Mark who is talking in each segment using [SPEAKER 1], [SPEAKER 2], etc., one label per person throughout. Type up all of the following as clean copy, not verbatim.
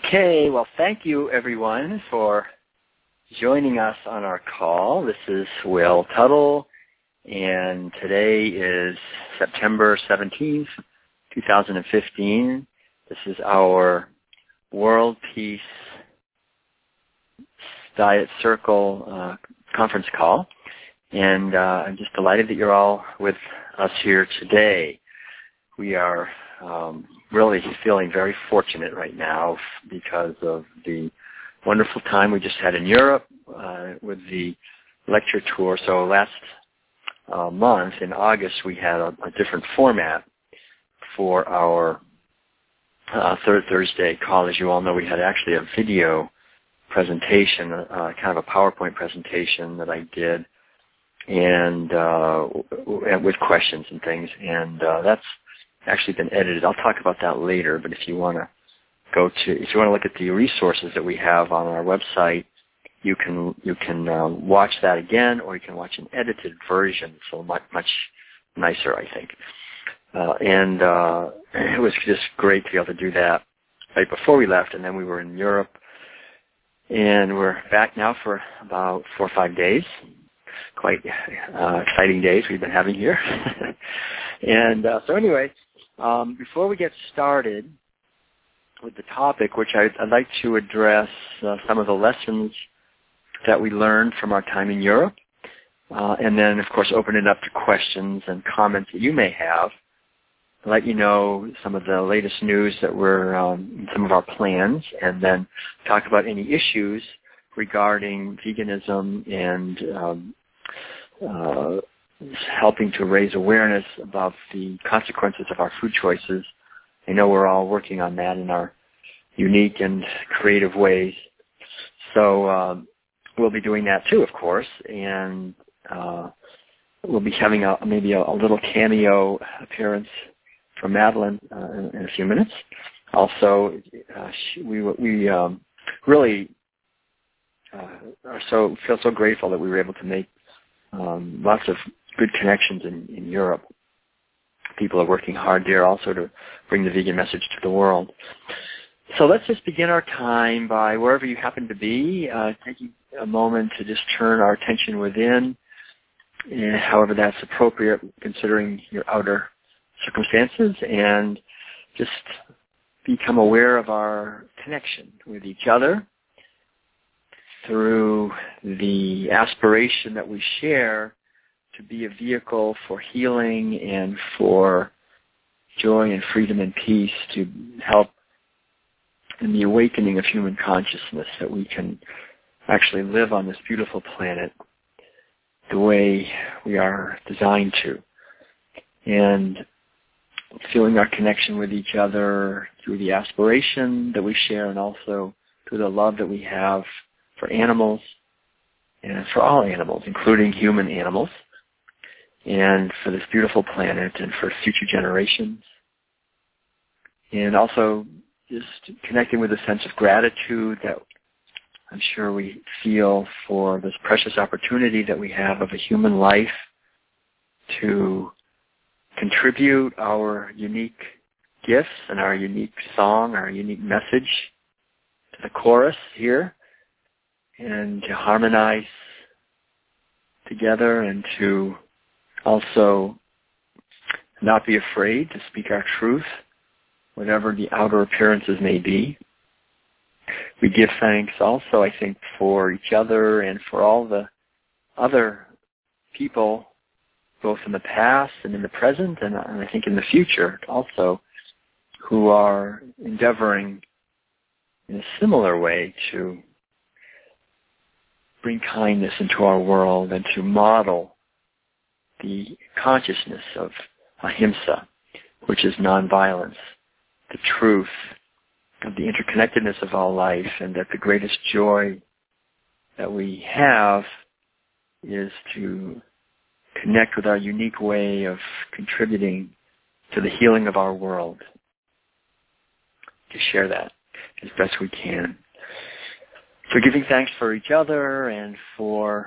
[SPEAKER 1] Okay, well, thank you, everyone, for joining us on our call. This is Will Tuttle, and today is September 17th, 2015. This is our World Peace Diet Circle conference call, and I'm just delighted that you're all with us here today. We are really feeling very fortunate right now because of the wonderful time we just had in Europe with the lecture tour. So last month in August we had a different format for our third Thursday call. As you all know, we had actually a video presentation, kind of a PowerPoint presentation that I did, and with questions and things, and that's actually been edited. I'll talk about that later, but if you want to look at the resources that we have on our website, you can watch that again, or you can watch an edited version, so much nicer, I think. And it was just great to be able to do that right before we left, and then we were in Europe, and we're back now for about 4 or 5 days. Quite exciting days we've been having here. And so anyway, before we get started with the topic, which I'd like to address some of the lessons that we learned from our time in Europe, and then, of course, open it up to questions and comments that you may have, let you know some of the latest news that we're in some of our plans, and then talk about any issues regarding veganism and helping to raise awareness about the consequences of our food choices. I know we're all working on that in our unique and creative ways. So we'll be doing that too, of course, and we'll be having maybe a little cameo appearance from Madeline in a few minutes. Also, we really feel so grateful that we were able to make lots of good connections in Europe. People are working hard there also to bring the vegan message to the world. So let's just begin our time by, wherever you happen to be, taking a moment to just turn our attention within, however that's appropriate considering your outer circumstances, and just become aware of our connection with each other through the aspiration that we share to be a vehicle for healing and for joy and freedom and peace, to help in the awakening of human consciousness, that we can actually live on this beautiful planet the way we are designed to. And feeling our connection with each other through the aspiration that we share, and also through the love that we have for animals, and for all animals, including human animals, and for this beautiful planet, and for future generations. And also just connecting with a sense of gratitude that I'm sure we feel for this precious opportunity that we have of a human life to contribute our unique gifts and our unique song, our unique message to the chorus here, and to harmonize together, and to also not be afraid to speak our truth, whatever the outer appearances may be. We give thanks also, I think, for each other and for all the other people, both in the past and in the present, and I think in the future also, who are endeavoring in a similar way to bring kindness into our world and to model the consciousness of ahimsa, which is nonviolence, the truth of the interconnectedness of all life, and that the greatest joy that we have is to connect with our unique way of contributing to the healing of our world, to share that as best we can. So giving thanks for each other and for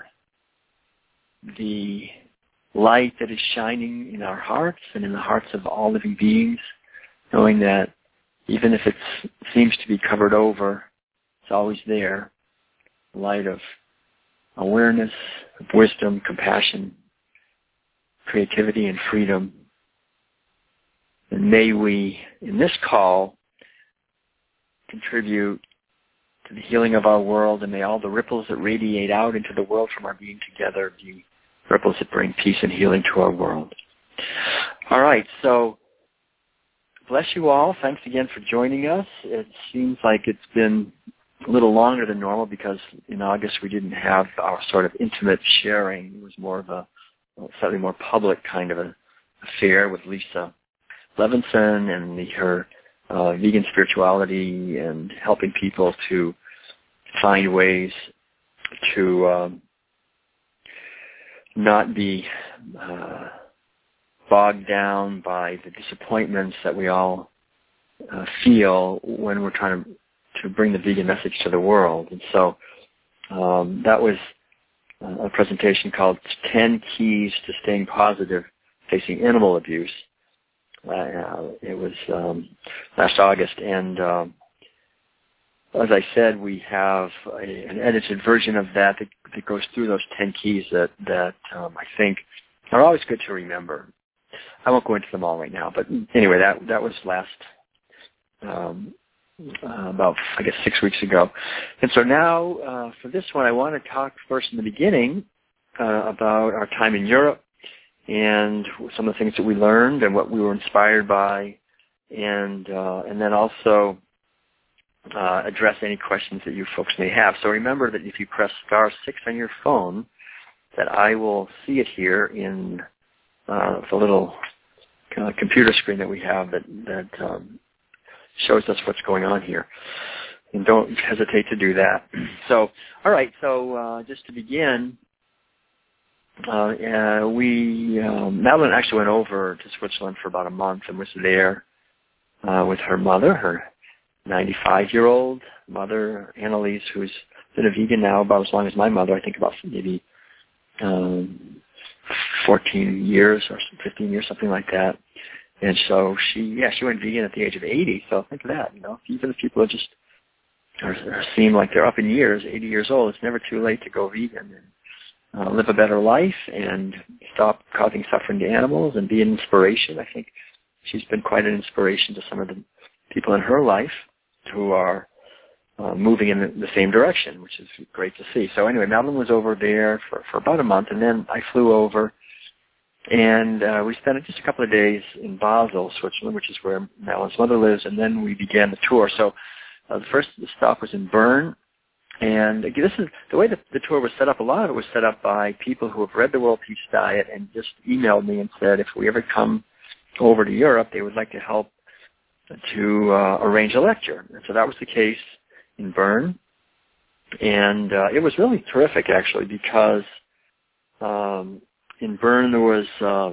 [SPEAKER 1] the light that is shining in our hearts and in the hearts of all living beings, knowing that even if it seems to be covered over, it's always there. Light of awareness, of wisdom, compassion, creativity, and freedom. And may we, in this call, contribute to the healing of our world, and may all the ripples that radiate out into the world from our being together be ripples that bring peace and healing to our world. All right, so bless you all. Thanks again for joining us. It seems like it's been a little longer than normal because in August we didn't have our sort of intimate sharing. It was more of a slightly more public kind of an affair with Lisa Levinson and her vegan spirituality and helping people to find ways to not be bogged down by the disappointments that we all feel when we're trying to bring the vegan message to the world. And so that was a presentation called 10 Keys to Staying Positive Facing Animal Abuse. It was last August, and as I said, we have an edited version of that goes through those 10 keys that I think are always good to remember. I won't go into them all right now, but anyway, that was last about, I guess, 6 weeks ago. And so now for this one, I want to talk first in the beginning about our time in Europe and some of the things that we learned and what we were inspired by, and then also address any questions that you folks may have. So remember that if you press *6 on your phone, that I will see it here in the little computer screen that we have that shows us what's going on here. And don't hesitate to do that. So, all right, so just to begin, Madeline actually went over to Switzerland for about a month and was there with her mother, her 95-year-old mother, Annalise, who's been a vegan now about as long as my mother, I think about maybe 14 years or 15 years, something like that. And so she went vegan at the age of 80. So think of that, even if people seem like they're up in years, 80 years old, it's never too late to go vegan and live a better life and stop causing suffering to animals and be an inspiration. I think she's been quite an inspiration to some of the people in her life who are moving in the same direction, which is great to see. So anyway, Madeline was over there for about a month, and then I flew over, and we spent just a couple of days in Basel, Switzerland, which is where Madeline's mother lives, and then we began the tour. So the first stop was in Bern, and this is the way the tour was set up. A lot of it was set up by people who have read the World Peace Diet and just emailed me and said if we ever come over to Europe, they would like to help to arrange a lecture. And so that was the case in Bern, and it was really terrific, actually, because in Bern there was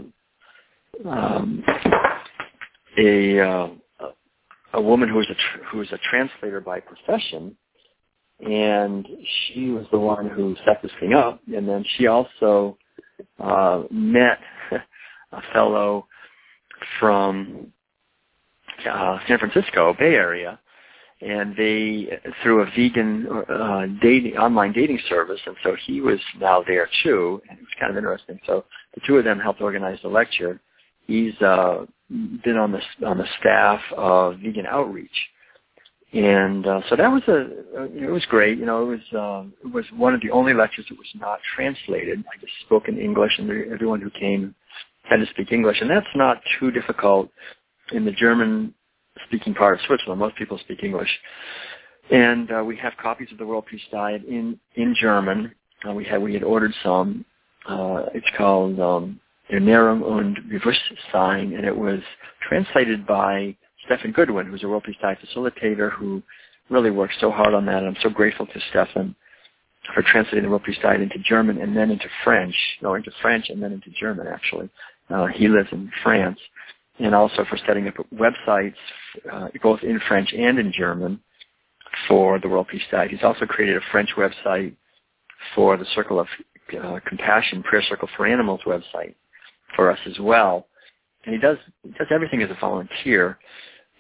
[SPEAKER 1] a woman who was a translator by profession, and she was the one who set this thing up. And then she also met a fellow from San Francisco, Bay Area, and they, through a vegan online dating service, and so he was now there too, and it was kind of interesting. So the two of them helped organize the lecture. He's been on the staff of Vegan Outreach, and so that was it was great. It was one of the only lectures that was not translated. I just spoke in English, and everyone who came had to speak English, and that's not too difficult in the German-speaking part of Switzerland. Most people speak English. And we have copies of the World Peace Diet in German. We had ordered some. It's called Ernährung und Bewusstsein, and it was translated by Stefan Goodwin, who's a World Peace Diet facilitator who really worked so hard on that. And I'm so grateful to Stefan for translating the World Peace Diet into German and then into French. Into French and then into German, actually. He lives in France. And also for setting up websites both in French and in German for the World Peace Diet. He's also created a French website for the Circle of Compassion, Prayer Circle for Animals website for us as well. And he does everything as a volunteer.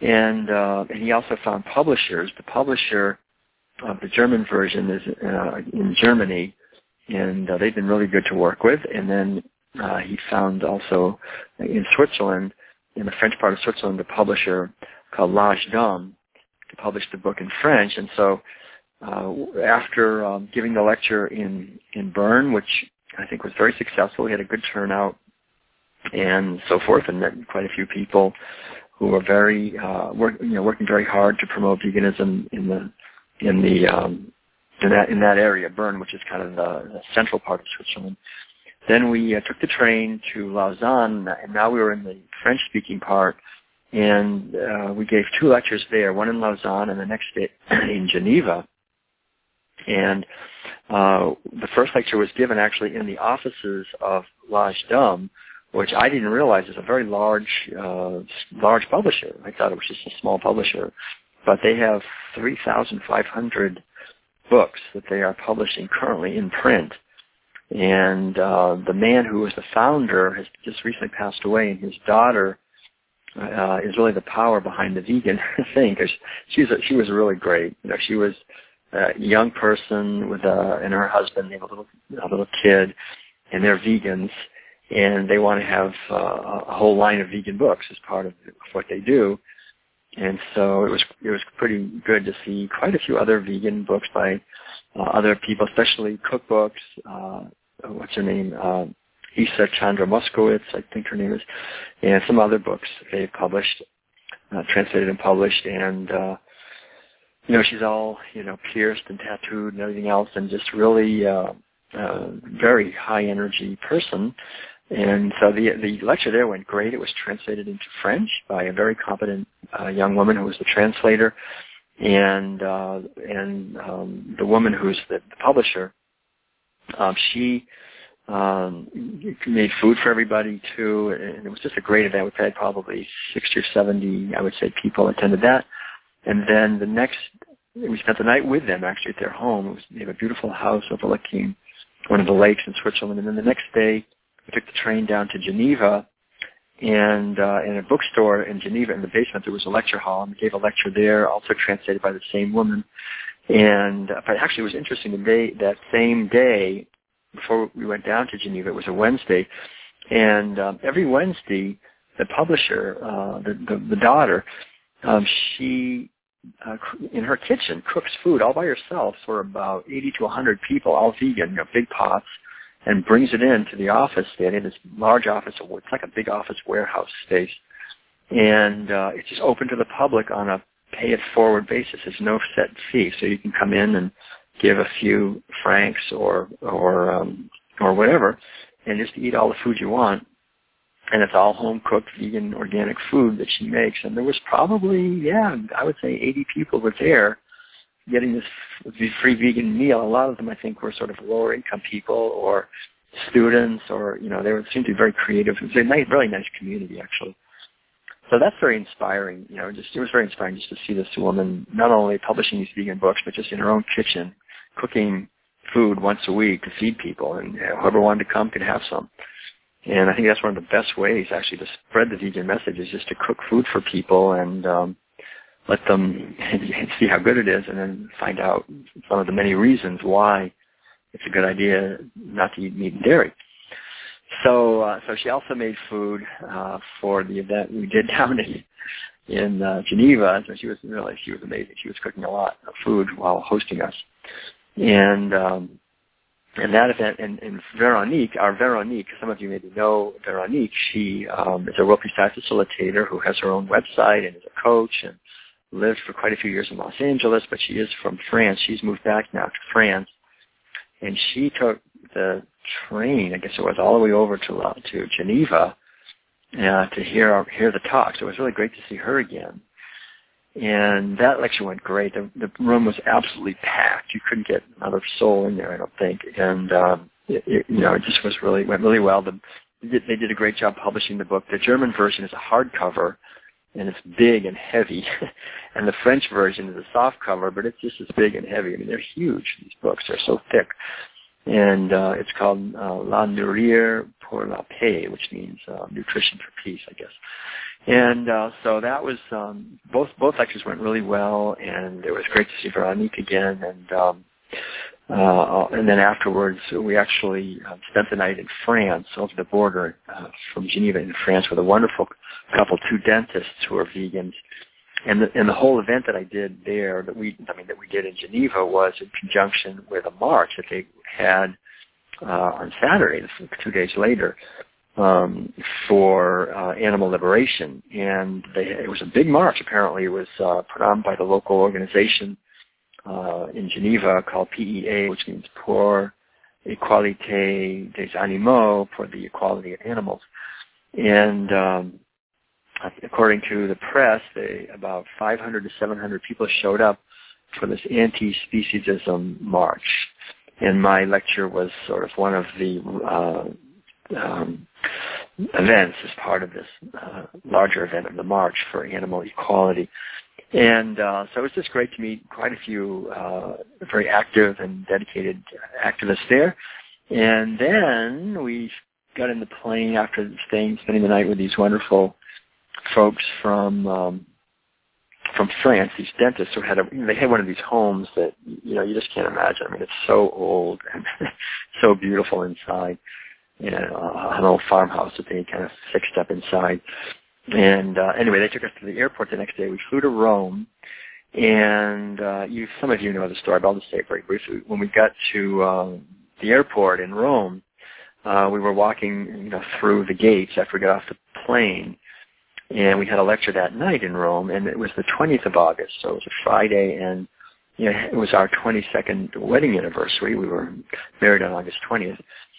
[SPEAKER 1] And he also found publishers. The publisher of the German version is in Germany, and they've been really good to work with. And then he found also in Switzerland, in the French part of Switzerland, a publisher called L'Age d'Homme to publish the book in French. And so after giving the lecture in Bern, which I think was very successful, he had a good turnout and so forth, and met quite a few people who were very working very hard to promote veganism in that area, Bern, which is kind of the central part of Switzerland. Then we took the train to Lausanne, and now we were in the French-speaking part, and we gave 2 lectures there, one in Lausanne and the next day in Geneva. And the first lecture was given actually in the offices of L'Age d'Homme, which I didn't realize is a very large publisher. I thought it was just a small publisher. But they have 3,500 books that they are publishing currently in print. And the man who was the founder has just recently passed away, and his daughter is really the power behind the vegan thing, because she was really great. She was a young person with and her husband. They have a little kid, and they're vegans, and they want to have a whole line of vegan books as part of what they do. And so it was pretty good to see quite a few other vegan books by other people, especially cookbooks. What's her name? Isa Chandra Moskowitz, I think her name is, and some other books they published, translated and published. And she's all pierced and tattooed and everything else, and just really very high energy person. And so the lecture there went great. It was translated into French by a very competent young woman who was the translator, and the woman who's the publisher, she made food for everybody too, and it was just a great event. We had probably 60 or 70, I would say, people attended that. And then we spent the night with them actually at their home. They have a beautiful house overlooking one of the lakes in Switzerland. And then the next day, we took the train down to Geneva, and in a bookstore in Geneva, in the basement, there was a lecture hall, and we gave a lecture there, also translated by the same woman. And but actually, it was interesting. That same day, before we went down to Geneva, it was a Wednesday, and every Wednesday, the publisher, the daughter, she in her kitchen cooks food all by herself for about 80 to 100 people, all vegan, big pots, and brings it into the office. They had this large office. It's like a big office warehouse space. And it's just open to the public on a pay-it-forward basis. There's no set fee. So you can come in and give a few francs or whatever, and just eat all the food you want. And it's all home-cooked, vegan, organic food that she makes. And there was probably, I would say 80 people were there getting this free vegan meal. A lot of them, I think, were sort of lower-income people or students, or, they seemed to be very creative. It was a really nice community, actually. So that's very inspiring. It was very inspiring just to see this woman not only publishing these vegan books, but just in her own kitchen, cooking food once a week to feed people, and whoever wanted to come could have some. And I think that's one of the best ways, actually, to spread the vegan message, is just to cook food for people and let them see how good it is, and then find out some of the many reasons why it's a good idea not to eat meat and dairy. So she also made food for the event we did down in Geneva. So she was amazing. She was cooking a lot of food while hosting us. And that event, and Veronique, some of you maybe know Veronique, she is a World Peace Time facilitator who has her own website and is a coach and lived for quite a few years in Los Angeles, but she is from France. She's moved back now to France. And she took the train, I guess it was, all the way over to Geneva to hear the talk. So it was really great to see her again. And that lecture went great. The room was absolutely packed. You couldn't get another soul in there, I don't think. And it just went really well. They did a great job publishing the book. The German version is a hardcover, and it's big and heavy. And the French version is a soft cover, but it's just as big and heavy. I mean, they're huge, these books. They're so thick. and it's called La Nourrir pour la Paix, which means nutrition for peace, I guess. And so that was both lectures went really well, and it was great to see Veronique again. And then afterwards, we actually spent the night in France, over the border from Geneva in France, with a wonderful couple, two dentists who are vegans. And the whole event that I did there, that we did in Geneva, was in conjunction with a march that they had on Saturday, 2 days later, for animal liberation. And it was a big march. Apparently, it was put on by the local organization in Geneva called PEA, which means Pour Equalité des Animaux, for the equality of animals. And according to the press, about 500 to 700 people showed up for this anti-speciesism march. And my lecture was sort of one of the events as part of this larger event of the March for Animal Equality. And so it was just great to meet quite a few very active and dedicated activists there. And then we got in the plane after spending the night with these wonderful folks from France, these dentists who they had one of these homes that, you just can't imagine. I mean, it's so old and so beautiful inside. An old farmhouse that they kind of fixed up inside. And anyway, they took us to the airport the next day. We flew to Rome, and some of you know the story, but I'll just say it very briefly. When we got to the airport in Rome, we were walking through the gates after we got off the plane, and we had a lecture that night in Rome, and it was the 20th of August, so it was a Friday, and it was our 22nd wedding anniversary. We were married on August 20th.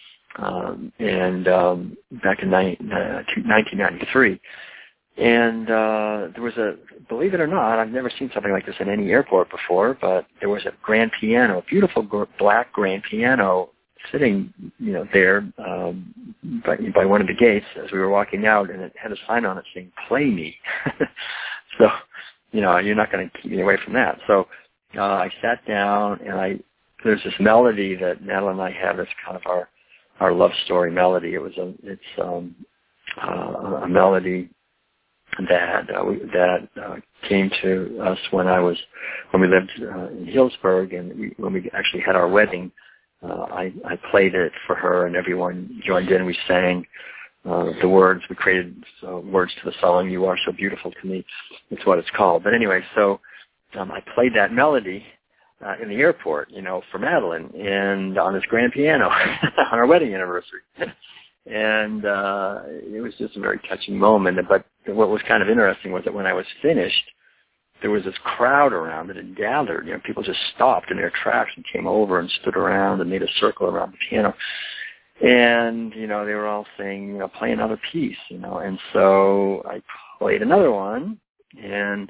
[SPEAKER 1] Back in 1993. And there was believe it or not, I've never seen something like this in any airport before, but there was a grand piano, a beautiful black grand piano sitting, there by one of the gates as we were walking out, and it had a sign on it saying, "Play me." So, you're not going to keep me away from that. So I sat down, and there's this melody that Madeline and I have that's kind of our love story melody. It's a melody that came to us when we lived in Hillsburg, and when we actually had our wedding. I played it for her, and everyone joined in. We sang the words. We created words to the song, "You Are So Beautiful to Me." It's what it's called. But anyway, so I played that melody in the airport, for Madeline, and on this grand piano on our wedding anniversary. And it was just a very touching moment. But what was kind of interesting was that when I was finished, there was this crowd around that had gathered. People just stopped in their tracks and came over and stood around and made a circle around the piano. And, they were all saying, play another piece, And so I played another one, and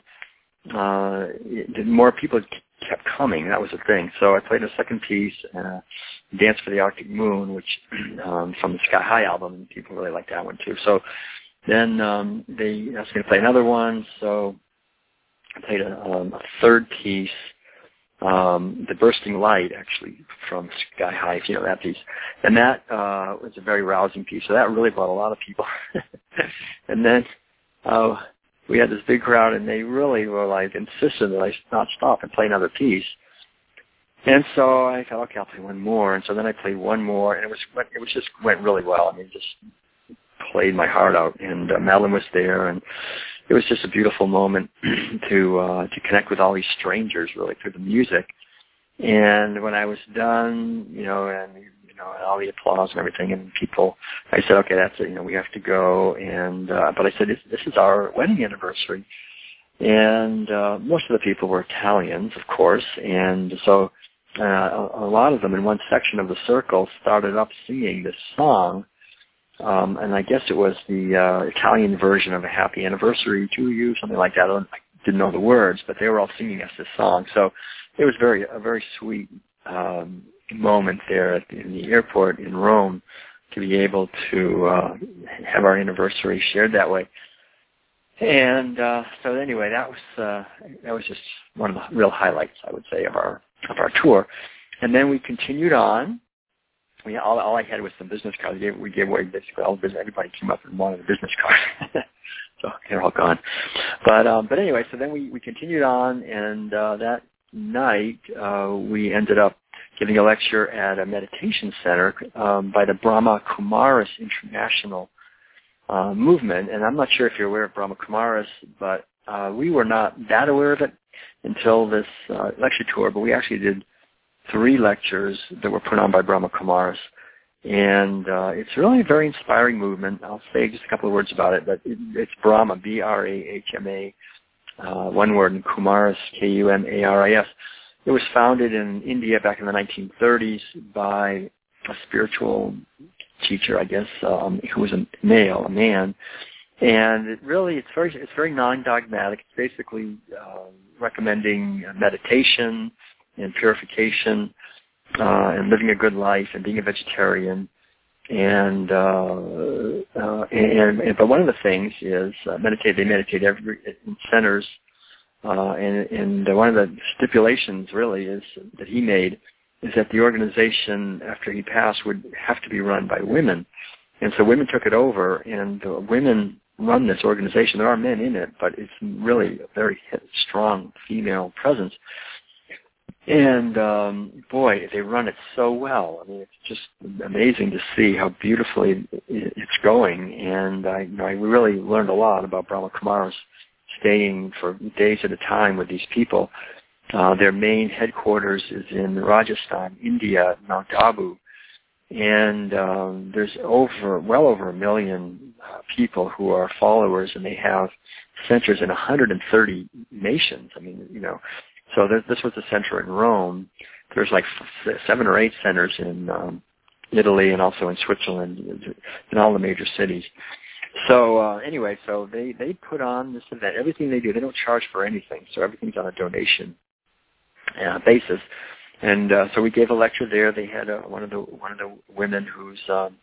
[SPEAKER 1] more people kept coming. That was the thing. So I played a second piece, Dance for the Arctic Moon, which from the Sky High album, and people really liked that one too. So then they asked me to play another one, so I played a third piece, The Bursting Light, actually, from Sky High, if you know that piece. And that was a very rousing piece, so that really brought a lot of people. And then we had this big crowd, and they really were insistent that I not stop and play another piece. And so I thought, okay, I'll play one more. And so then I played one more, and it just went really well. I mean, just played my heart out. And Madeline was there, and it was just a beautiful moment to connect with all these strangers, really, through the music. And when I was done, and all the applause and everything, and people, I said, okay, that's it, we have to go. And but I said, this is our wedding anniversary. And most of the people were Italians, of course, and so a lot of them in one section of the circle started up singing this song, and I guess it was the Italian version of A Happy Anniversary to You, something like that. I didn't know the words, but they were all singing us this song. So it was a very sweet moment there in the airport in Rome to be able to have our anniversary shared that way. And so anyway, that was just one of the real highlights, I would say, of our tour. And then we continued on, all I had was some business cards. We gave away basically all the business. Everybody came up and wanted a business card. So they're all gone. But anyway, so then we continued on, and that night we ended up giving a lecture at a meditation center by the Brahma Kumaris International movement. And I'm not sure if you're aware of Brahma Kumaris, but we were not that aware of it until this lecture tour, but we actually did 3 lectures that were put on by Brahma Kumaris. And it's really a very inspiring movement. I'll say just a couple of words about it, but it's Brahma, B-R-A-H-M-A, one word, and Kumaris, K-U-M-A-R-I-S. It was founded in India back in the 1930s by a spiritual teacher, I guess, who was a man. And it's very non-dogmatic. It's basically recommending meditation and purification and living a good life and being a vegetarian. But one of the things is they meditate in centers. And one of the stipulations really is that he made is that the organization after he passed would have to be run by women. And so women took it over, and women run this organization. There are men in it, but it's really a very strong female presence. And boy, they run it so well. I mean, it's just amazing to see how beautifully it's going. And we really learned a lot about Brahma Kumaris, staying for days at a time with these people. Their main headquarters is in Rajasthan, India, Mount Abu. And there's well over 1 million people who are followers, and they have centers in 130 nations. I mean, so this was a center in Rome. There's like 7 or 8 centers in Italy and also in Switzerland, in all the major cities. So anyway, so they put on this event. Everything they do, they don't charge for anything, so everything's on a donation basis. And so we gave a lecture there. They had one of the women who's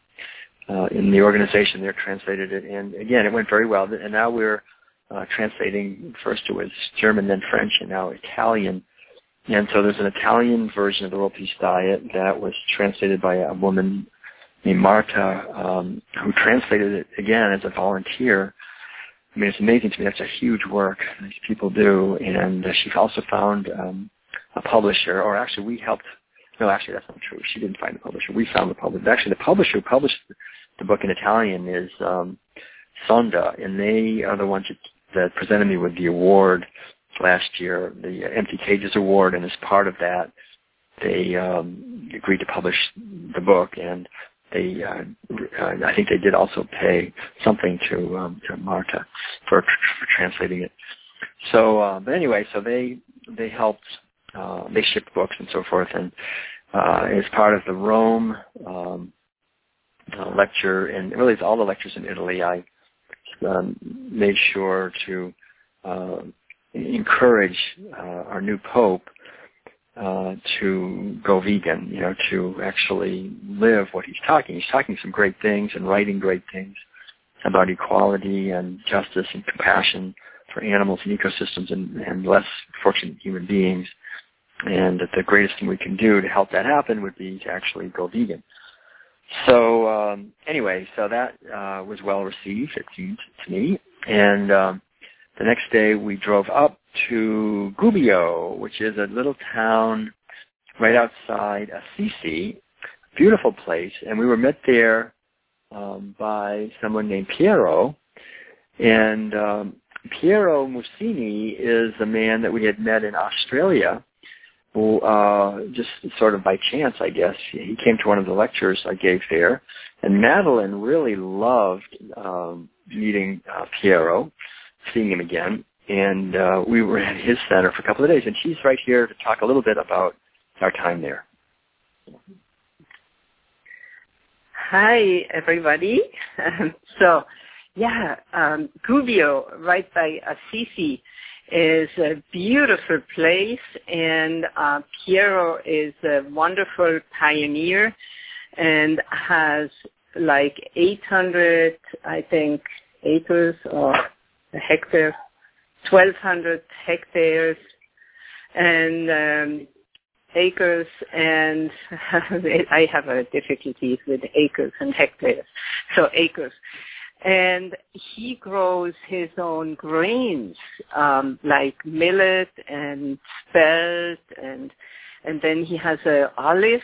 [SPEAKER 1] in the organization there translated it, and again, it went very well. And now we're translating. First it was German, then French, and now Italian. And so there's an Italian version of the World Peace Diet that was translated by a woman named Marta, who translated it again as a volunteer. I mean, it's amazing to me. That's a huge work these people do. And she also found a publisher, or actually we helped. No, actually that's not true. She didn't find the publisher. We found the publisher. Actually, the publisher who published the book in Italian is Sonda, and they are the ones that presented me with the award last year, the Empty Cages Award, and as part of that, they agreed to publish the book, and they, I think they did also pay something to Marta for translating it. So, but anyway, so they helped, they shipped books and so forth, and as part of the Rome lecture, and really it's all the lectures in Italy, I made sure to encourage our new Pope to go vegan, to actually live what he's talking. He's talking some great things and writing great things about equality and justice and compassion for animals and ecosystems and less fortunate human beings. And that the greatest thing we can do to help that happen would be to actually go vegan. So anyway, so that was well received, it seemed to me. And the next day we drove up to Gubbio, which is a little town right outside Assisi, beautiful place. And we were met there by someone named Piero. And Piero Mussini is the man that we had met in Australia, who just sort of by chance, I guess, he came to one of the lectures I gave there. And Madeline really loved meeting Piero, seeing him again. And we were at his center for a couple of days. And she's right here to talk a little bit about our time there.
[SPEAKER 2] Hi, everybody. Gubbio, right by Assisi, is a beautiful place, and Piero is a wonderful pioneer and has like 800, I think, acres or hectares, 1,200 hectares, and acres, and I have difficulties with acres and hectares, so acres. And he grows his own grains, like millet and spelt, and then he has an olive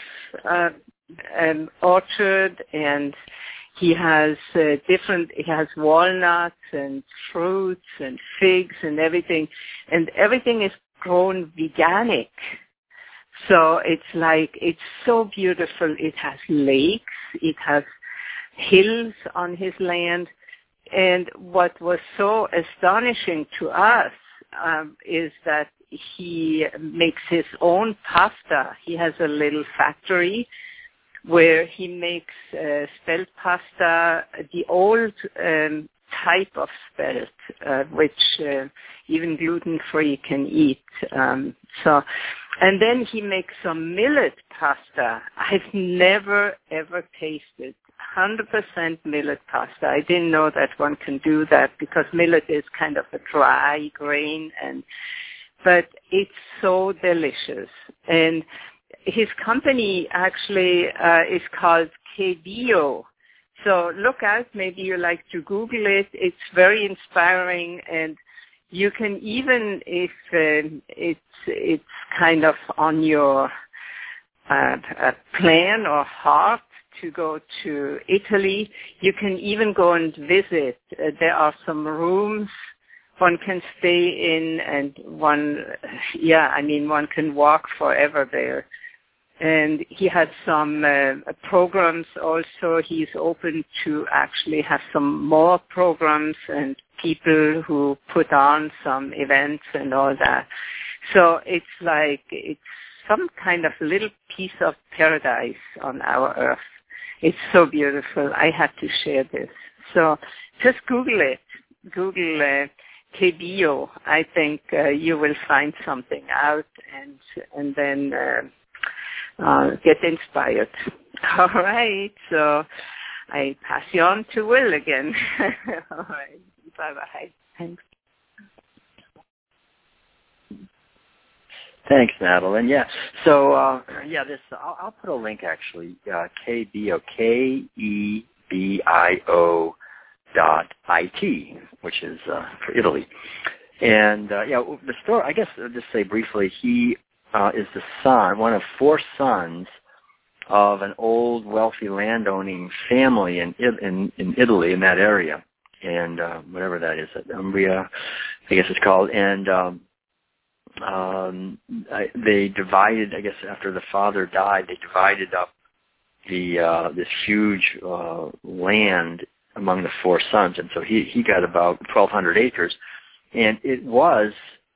[SPEAKER 2] orchard, and he has he has walnuts and fruits and figs and everything is grown veganic. So it's so beautiful. It has lakes, it has hills on his land. And what was so astonishing to us is that he makes his own pasta. He has a little factory where he makes spelt pasta, the old type of spelt, which even gluten-free can eat. And then he makes some millet pasta. I've never, ever tasted 100% millet pasta. I didn't know that one can do that because millet is kind of a dry grain, but it's so delicious. And his company actually is called KBio. So look out, maybe you like to Google it. It's very inspiring, and you can even, if it's kind of on your plan or heart to go to Italy, you can even go and visit. There are some rooms one can stay in, and one can walk forever there. And he has some programs also. He's open to actually have some more programs and people who put on some events and all that. So it's some kind of little piece of paradise on our earth. It's so beautiful. I had to share this. So just Google it. Google KBio. I think you will find something out and then get inspired. All right. So I pass you on to Will again. All right. Bye-bye. Thanks.
[SPEAKER 1] Thanks, Natalie. And so I'll put a link actually, KBio, KEBIO.IT, which is for Italy. And the story, I guess I'll just say briefly, he is the son, one of 4 sons of an old wealthy landowning family in Italy, in that area, and whatever that is, Umbria, I guess it's called, and they divided, I guess after the father died, they divided up this huge land among the 4 sons, and so he got about 1,200 acres, and it was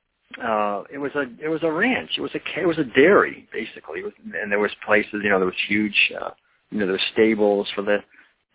[SPEAKER 1] a ranch. It was a dairy basically, and there was places, there was huge, there were stables for the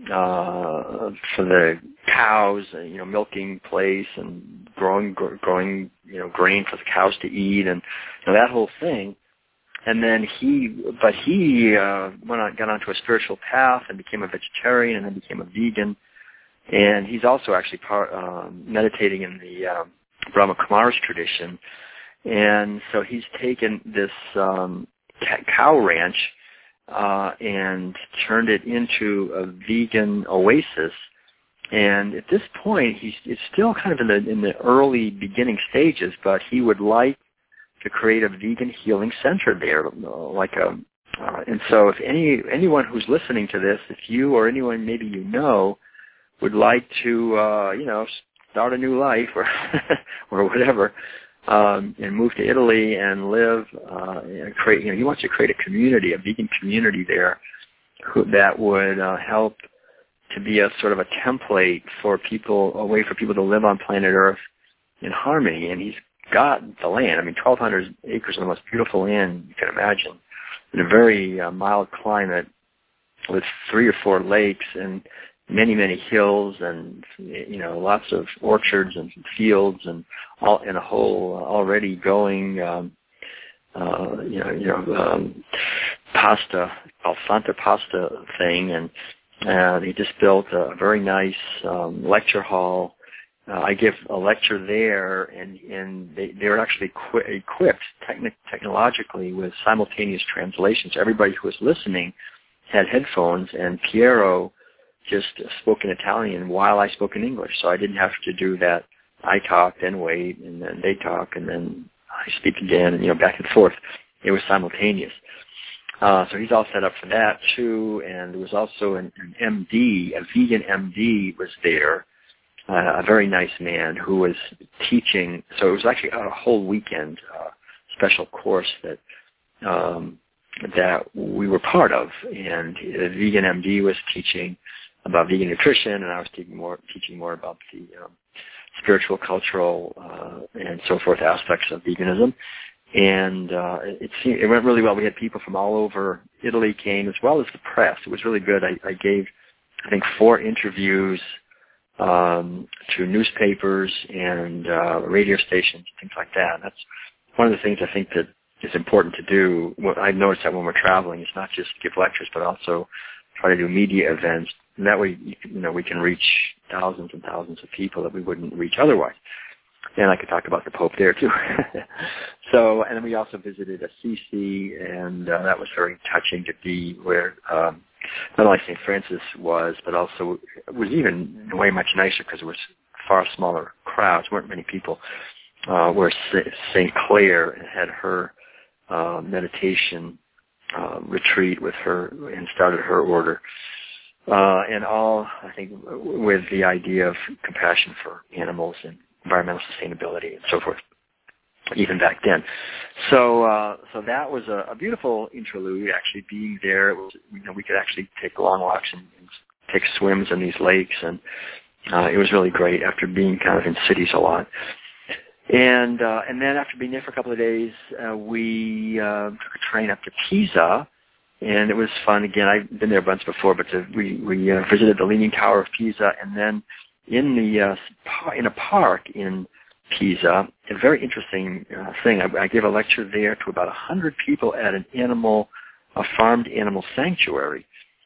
[SPEAKER 1] cows, milking place, and growing grain for the cows to eat, and that whole thing. And then got onto a spiritual path and became a vegetarian, and then became a vegan. And he's also actually meditating in the Brahma Kumaris tradition. And so he's taken this cow ranch and turned it into a vegan oasis. And at this point, it's still kind of in the early beginning stages, but he would like to create a vegan healing center there, and so if anyone who's listening to this, if you or anyone maybe would like to start a new life or whatever, and move to Italy and live and create, he wants to create a community, a vegan community there that would help to be a sort of a template a way for people to live on planet Earth in harmony. And he's got the land. 1,200 acres of the most beautiful land you can imagine, in a very mild climate, with 3 or 4 lakes and many, many hills, and lots of orchards and fields, and all in a whole already going pasta, Alfanta pasta thing, and he just built a very nice lecture hall I give a lecture there, and they're actually equipped technologically with simultaneous translations. Everybody who was listening had headphones, and Piero just spoke in Italian while I spoke in English, so I didn't have to do that. I talk, then wait, and then they talk, and then I speak again, and back and forth. It was simultaneous. So he's all set up for that too, and there was also an MD, a vegan MD was there, a very nice man who was teaching. So it was actually a whole weekend special course that we were part of, and the vegan MD was teaching about vegan nutrition, and I was teaching more about the spiritual, cultural, and so forth aspects of veganism. And it went really well. We had people from all over Italy came, as well as the press. It was really good. I gave, I think, 4 interviews to newspapers and radio stations, things like that. And that's one of the things I think that is important to do. I've noticed that when we're traveling, it's not just give lectures, but also try to do media events. And that way, we can reach thousands and thousands of people that we wouldn't reach otherwise. And I could talk about the Pope there too. So, and then we also visited Assisi, and that was very touching to be where not only St. Francis was, but also it was even way much nicer because it was far smaller crowds, weren't many people. Where St. Clare had her meditation retreat with her and started her order. And all, I think, with the idea of compassion for animals and environmental sustainability and so forth, even back then. So that was a beautiful interlude, actually being there. It was, we could actually take long walks and take swims in these lakes, and it was really great after being kind of in cities a lot. And then after being there for a couple of days, we took a train up to Pisa, and it was fun. Again, I've been there once before, but we visited the Leaning Tower of Pisa, and then in a park in Pisa, a very interesting thing. I gave a lecture there to about 100 people at a farmed animal sanctuary.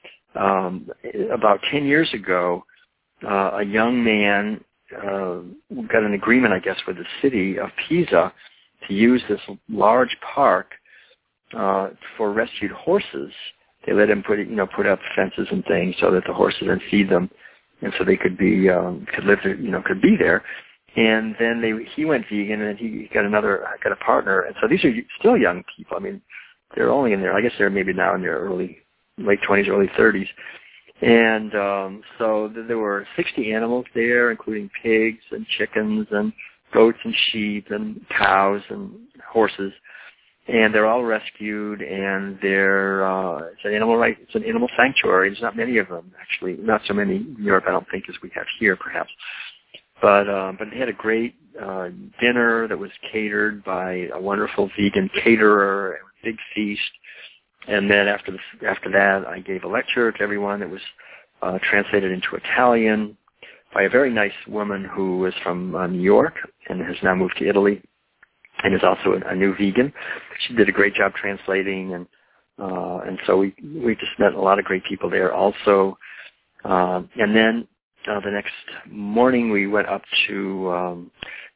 [SPEAKER 1] About 10 years ago, a young man got an agreement, I guess, with the city of Pisa to use this large park for rescued horses. They let him put up fences and things so that the horses then feed them, and so they could be could be there. And then he went vegan, and he got a partner. And so these are still young people. I mean, they're only in their, I guess they're maybe now in their late 20s, early 30s. And so there were 60 animals there, including pigs and chickens and goats and sheep and cows and horses. And they're all rescued, and it's an animal sanctuary. There's not many of them, actually, not so many in Europe, I don't think, as we have here, perhaps. But they had a great dinner that was catered by a wonderful vegan caterer, a big feast. And then after that, I gave a lecture to everyone that was translated into Italian by a very nice woman who was from New York and has now moved to Italy, and is also a new vegan. She did a great job translating, and so we just met a lot of great people there also. And then the next morning we went up to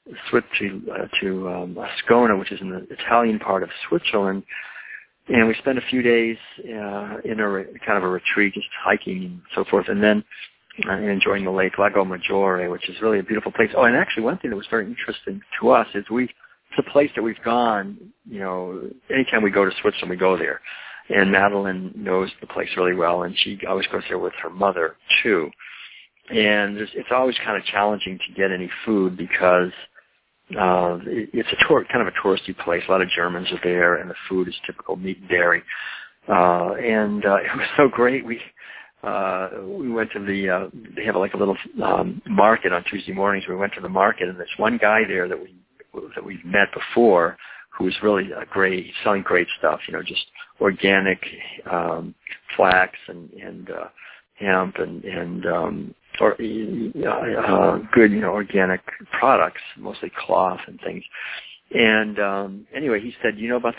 [SPEAKER 1] Ascona, which is in the Italian part of Switzerland, and we spent a few days in a kind of a retreat, just hiking and so forth, and then enjoying the lake Lago Maggiore, which is really a beautiful place. Oh, and actually one thing that was very interesting to us is it's a place that we've gone, anytime we go to Switzerland, we go there. And Madeline knows the place really well, and she always goes there with her mother, too. And it's always kind of challenging to get any food because it's kind of a touristy place. A lot of Germans are there, and the food is typical meat and dairy. And it was so great. We went to they have like a little market on Tuesday mornings. We went to the market, and there's one guy there that we've met before who's really he's selling great stuff, just organic flax and hemp and good, organic products, mostly cloth and things. And anyway, he said, about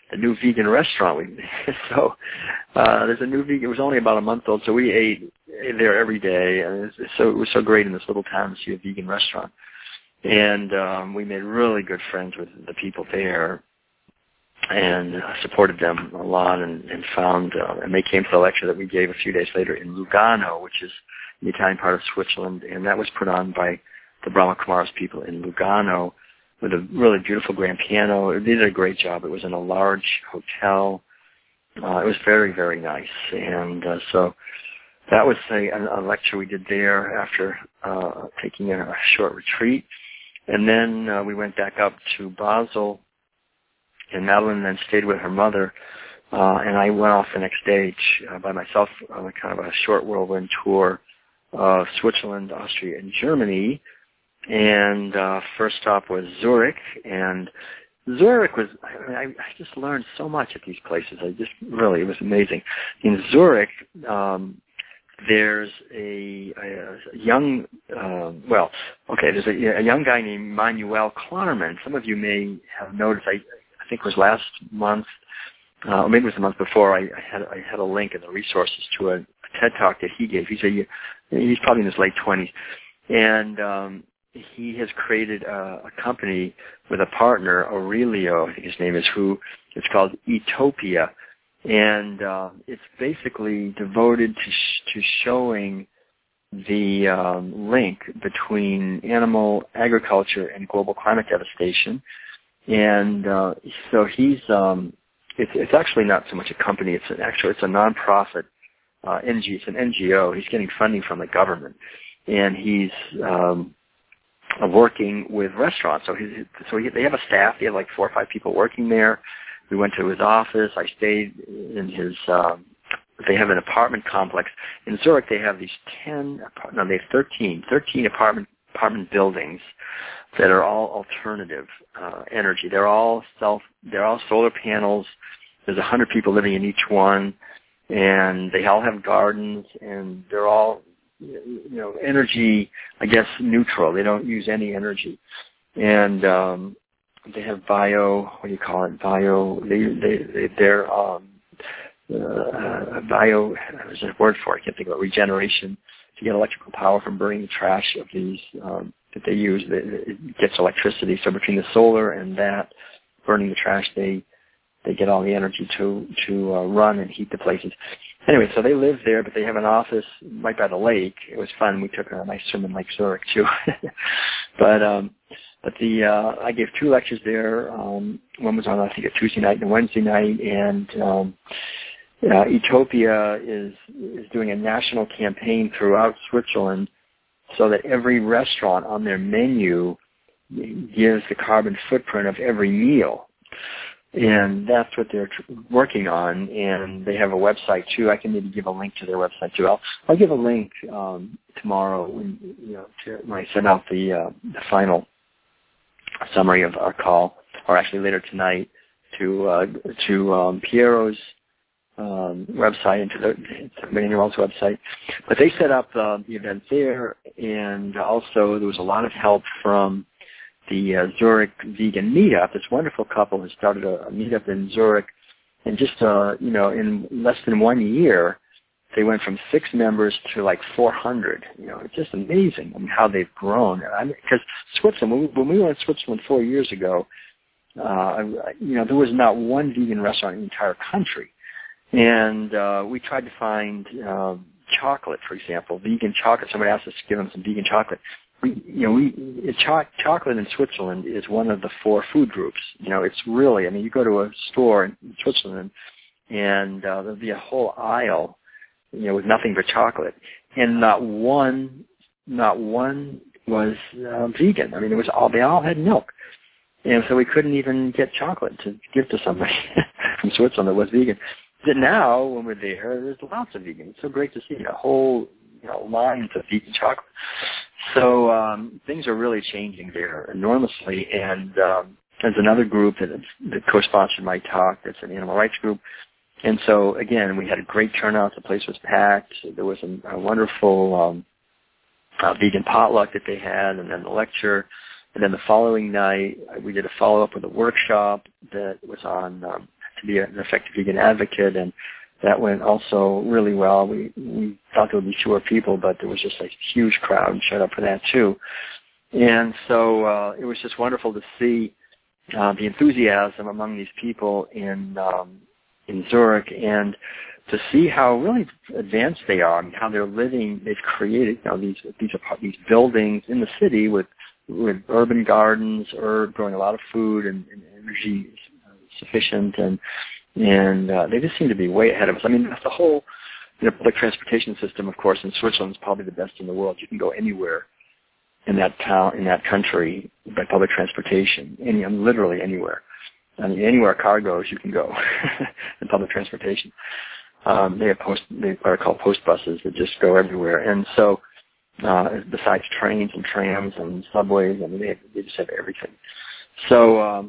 [SPEAKER 1] the new vegan restaurant. So there's a new vegan. It was only about a month old, so we ate there every day, and it was so great in this little town to see a vegan restaurant. And we made really good friends with the people there, and supported them a lot, and found, and they came to the lecture that we gave a few days later in Lugano, which is the Italian part of Switzerland, and that was put on by the Brahma Kumaris people in Lugano with a really beautiful grand piano. They did a great job. It was in a large hotel. It was very, very nice. And so that was a lecture we did there after taking a short retreat. And then we went back up to Basel, and Madeline then stayed with her mother, and I went off the next day by myself on a kind of a short whirlwind tour of Switzerland, Austria, and Germany. And first stop was Zurich, and Zurich was, I just learned so much at these places. It was amazing. In Zurich, there's a young, there's a young guy named Manuel Klarman. Some of you may have noticed, I think it was last month, or maybe it was the month before, I had a link in the resources to a TED Talk that he gave. He's probably in his late 20s, and he has created a company with a partner, Aurelio, I think his name is, who it's called Etopia, and it's basically devoted to showing the link between animal agriculture and global climate devastation. And so he's it's actually not so much a company, it's a nonprofit it's an NGO. He's getting funding from the government, and he's working with restaurants. So they have a staff. They have like 4 or 5 people working there. We went to his office. I stayed in his. They have an apartment complex in Zurich. They have these 13 apartment buildings that are all alternative energy. They're all solar panels. There's 100 people living in each one, and they all have gardens, and they're all energy, I guess, neutral. They don't use any energy, and they have they're there's a word for it, I can't think of it, regeneration, to get electrical power from burning the trash of these that they use. It gets electricity. So between the solar and that, burning the trash, they get all the energy to run and heat the places. Anyway, so they live there, but they have an office right by the lake. It was fun. We took a nice swim in Lake Zurich too. But I gave 2 lectures there. One was on, I think, a Tuesday night and a Wednesday night, and Etopia is doing a national campaign throughout Switzerland so that every restaurant on their menu gives the carbon footprint of every meal. And that's what they're working on, and they have a website too. I can maybe give a link to their website too. I'll give a link tomorrow when I send out the final summary of our call, or actually later tonight, to Piero's website and to Manuel's website. But they set up the event there, and also there was a lot of help from the Zurich Vegan Meetup. This wonderful couple has started a meetup in Zurich, and just in less than 1 year, they went from 6 members to like 400. It's just amazing. How they've grown. Because Switzerland, when we were in Switzerland 4 years ago, there was not one vegan restaurant in the entire country, and we tried to find chocolate, for example, vegan chocolate. Somebody asked us to give them some vegan chocolate. Chocolate in Switzerland is one of the 4 food groups. It's really, you go to a store in Switzerland, and there'll be a whole aisle, with nothing but chocolate, and not one was vegan. It was they all had milk, and so we couldn't even get chocolate to give to somebody from Switzerland that was vegan. But now, when we're there, there's lots of vegan. It's so great to see a whole lines of vegan chocolate. So things are really changing there enormously. And there's another group that co-sponsored my talk. That's an animal rights group. And so, again, we had a great turnout. The place was packed. There was a wonderful vegan potluck that they had, and then the lecture. And then the following night, we did a follow-up with a workshop that was on to be an effective vegan advocate, and that went also really well. We thought there would be fewer people, but there was just a huge crowd and showed up for that too. And so it was just wonderful to see the enthusiasm among these people in Zurich, and to see how really advanced they are and how they're living. They've created these buildings in the city with urban gardens, growing a lot of food and energy sufficient, and they just seem to be way ahead of us. I mean, the whole public transportation system, of course, in Switzerland is probably the best in the world. You can go anywhere in that town, in that country, by public transportation, literally anywhere. I mean, anywhere a car goes, you can go in public transportation. They are called post buses that just go everywhere, and so besides trains and trams and subways, I mean, they just have everything. So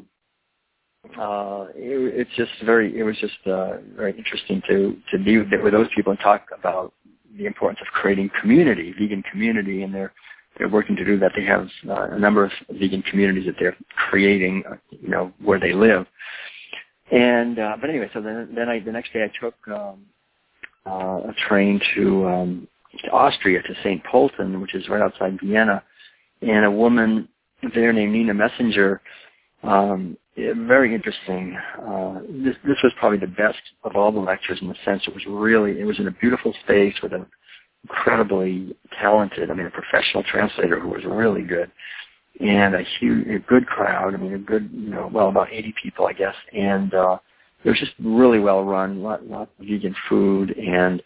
[SPEAKER 1] it was just very interesting to be with those people and talk about the importance of creating community, vegan community, and they're working to do that. They have a number of vegan communities that they're creating, where they live. And but anyway, so then the next day I took a train to Austria, to St. Pölten, which is right outside Vienna, and a woman there named Nina Messenger. Very interesting. This was probably the best of all the lectures in the sense it was in a beautiful space with an incredibly talented, a professional translator who was really good, and a good crowd. About 80 people, I guess, and it was just really well run. Lots of vegan food, and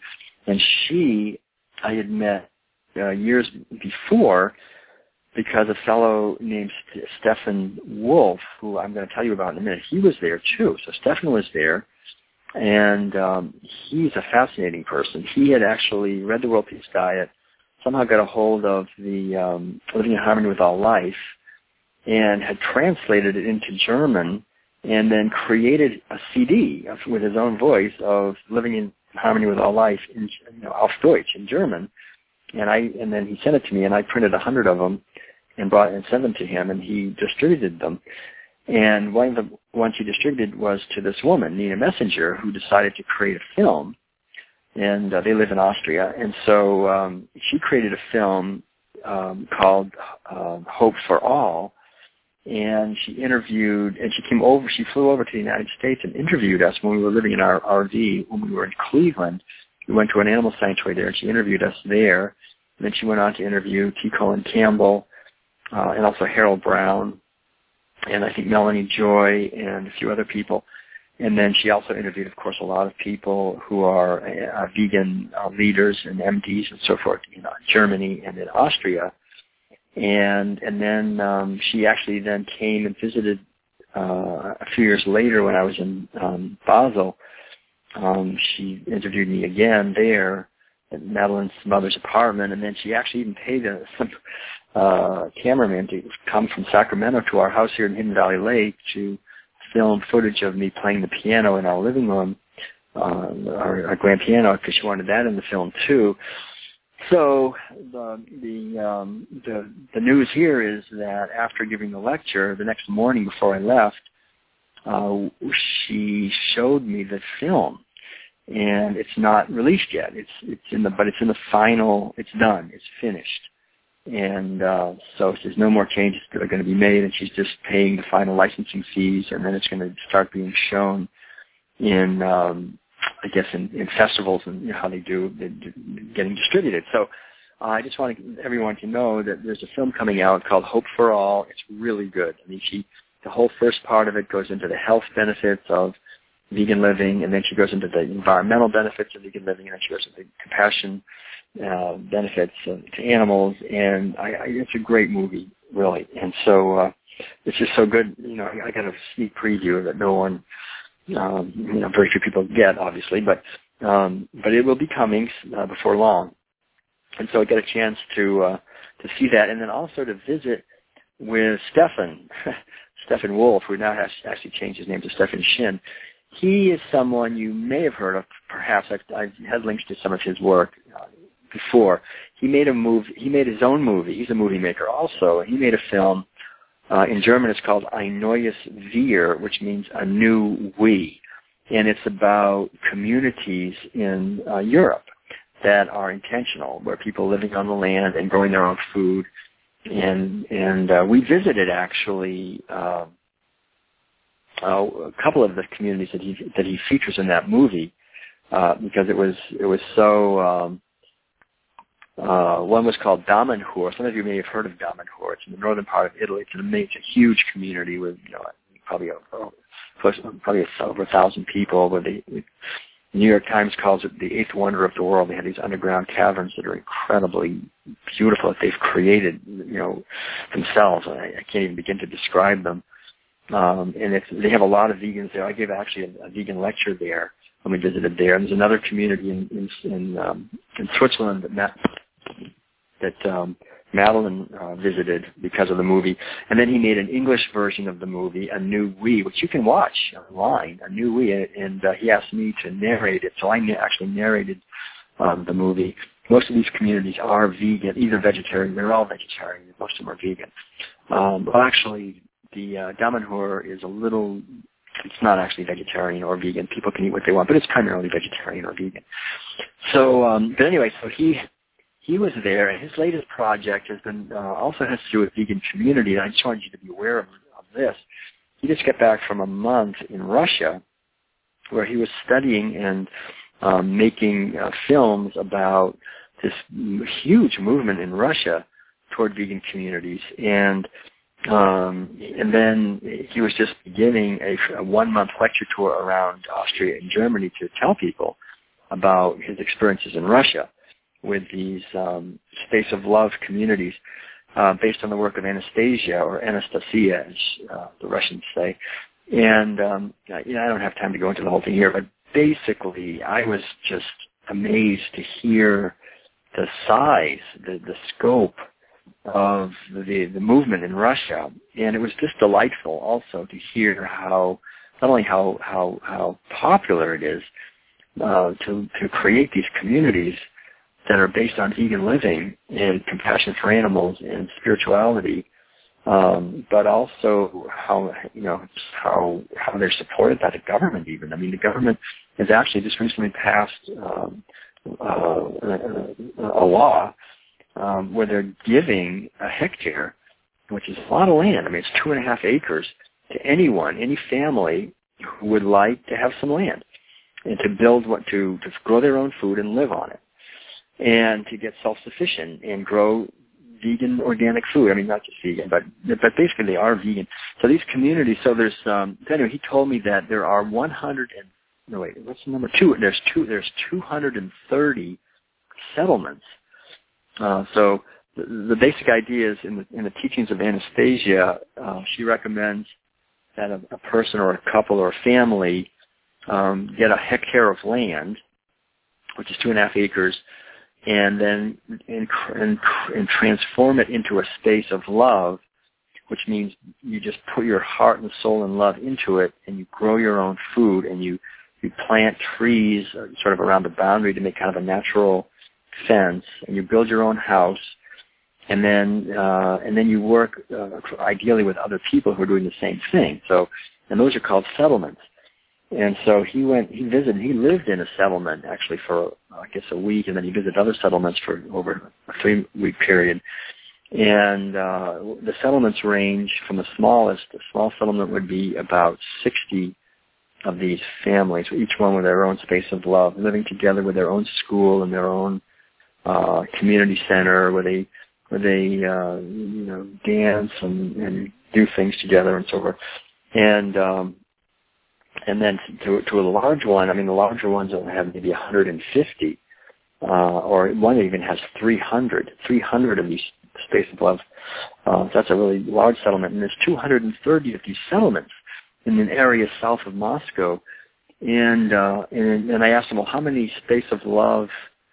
[SPEAKER 1] I had met years before, because a fellow named Stefan Wolf, who I'm going to tell you about in a minute, he was there too. So Stefan was there, and he's a fascinating person. He had actually read the World Peace Diet, somehow got a hold of the Living in Harmony with All Life, and had translated it into German, and then created a CD with his own voice of Living in Harmony with All Life in auf Deutsch, in German. And then he sent it to me, and I printed 100 of them and sent them to him, and he distributed them. And one of the ones he distributed was to this woman, Nina Messenger, who decided to create a film. And they live in Austria, and so she created a film called Hope for All. And she flew over to the United States and interviewed us when we were living in our RV when we were in Cleveland. We went to an animal sanctuary there, and she interviewed us there. And then she went on to interview T. Colin Campbell, and also Harold Brown, and I think Melanie Joy, and a few other people. And then she also interviewed, of course, a lot of people who are vegan leaders and MDs and so forth in Germany and in Austria. And then she actually then came and visited a few years later when I was in Basel. She interviewed me again there at Madeline's mother's apartment, and then she actually even paid some cameraman to come from Sacramento to our house here in Hidden Valley Lake to film footage of me playing the piano in our living room, our grand piano, because she wanted that in the film too. So the news here is that after giving the lecture, the next morning before I left, she showed me the film, and it's not released yet. It's in the final. It's done. It's finished, and so there's no more changes that are going to be made, and she's just paying the final licensing fees, and then it's going to start being shown in I guess in festivals and how they do getting distributed. So I just want everyone to know that there's a film coming out called Hope for All. It's really good. The whole first part of it goes into the health benefits of vegan living, and then she goes into the environmental benefits of vegan living, and then she goes into the compassion benefits to animals, and it's a great movie, really. And so it's just so good. I got a sneak preview that no one, very few people get, obviously, but it will be coming before long. And so I get a chance to see that, and then also to visit with Stefan Wolf, who now has actually changed his name to Stefan Shin. He is someone you may have heard of, perhaps. I've had links to some of his work before. He made his own movie. He's a movie maker also. He made a film. In German, it's called Ein neues Wir, which means a new we. and it's about communities in Europe that are intentional, where people are living on the land and growing their own food. And we visited actually a couple of the communities that he features in that movie, because it was so. One was called Damanhur. Some of you may have heard of Damanhur. It's in the northern part of Italy. It's an amazing, huge community with probably over 1,000 people. Where the New York Times calls it the eighth wonder of the world. They have these underground caverns that are incredibly beautiful that they've created, themselves. I can't even begin to describe them. And they have a lot of vegans there. I gave actually a vegan lecture there when we visited there. And there's another community in Switzerland that Madeline visited because of the movie. And then he made an English version of the movie, A New We, which you can watch online, A New We, and he asked me to narrate it. So I actually narrated the movie. Most of these communities are vegan, either vegetarian. They're all vegetarian. Most of them are vegan. Well, actually, the Damanhur is it's not actually vegetarian or vegan. People can eat what they want, but it's primarily vegetarian or vegan. So, but anyway, so he was there, and his latest project has been also has to do with vegan community, and I just wanted you to be aware of this. He just got back from a month in Russia, where he was studying and making films about this huge movement in Russia toward vegan communities, and then he was just beginning a 1-month lecture tour around Austria and Germany to tell people about his experiences in Russia with these space of love communities based on the work of Anastasia, or Anastasia, as the Russians say. And I don't have time to go into the whole thing here, but basically I was just amazed to hear the size, the scope of the movement in Russia, and it was just delightful also to hear how not only how popular it is to create these communities that are based on vegan living and compassion for animals and spirituality, but also how they're supported by the government. Even, I mean, the government has actually just recently passed a law where they're giving a hectare, which is a lot of land. I mean, it's 2.5 acres to anyone, any family who would like to have some land and to build to grow their own food and live on it, and to get self-sufficient and grow vegan organic food. I mean, not just vegan, but basically they are vegan. So these communities. So there's anyway. He told me that there are 230 settlements. So the basic idea is in the teachings of Anastasia, she recommends that a person or a couple or a family get a hectare of land, which is 2.5 acres, and then and transform it into a space of love, which means you just put your heart and soul and love into it, and you grow your own food, and you plant trees sort of around the boundary to make kind of a natural fence, and you build your own house, and then you work ideally with other people who are doing the same thing. So, and those are called settlements. And so he visited. He lived in a settlement actually for I guess a week, and then he visited other settlements for over a 3-week period. And the settlements range from the smallest. The small settlement would be about 60 of these families, each one with their own space of love, living together with their own school and their own community center where they dance and do things together and so forth. And then to a large one, I mean, the larger ones will have maybe 150, or one even has 300 of these space of love. That's a really large settlement, and there's 230 of these settlements in an area south of Moscow. And I asked him, well, how many space of love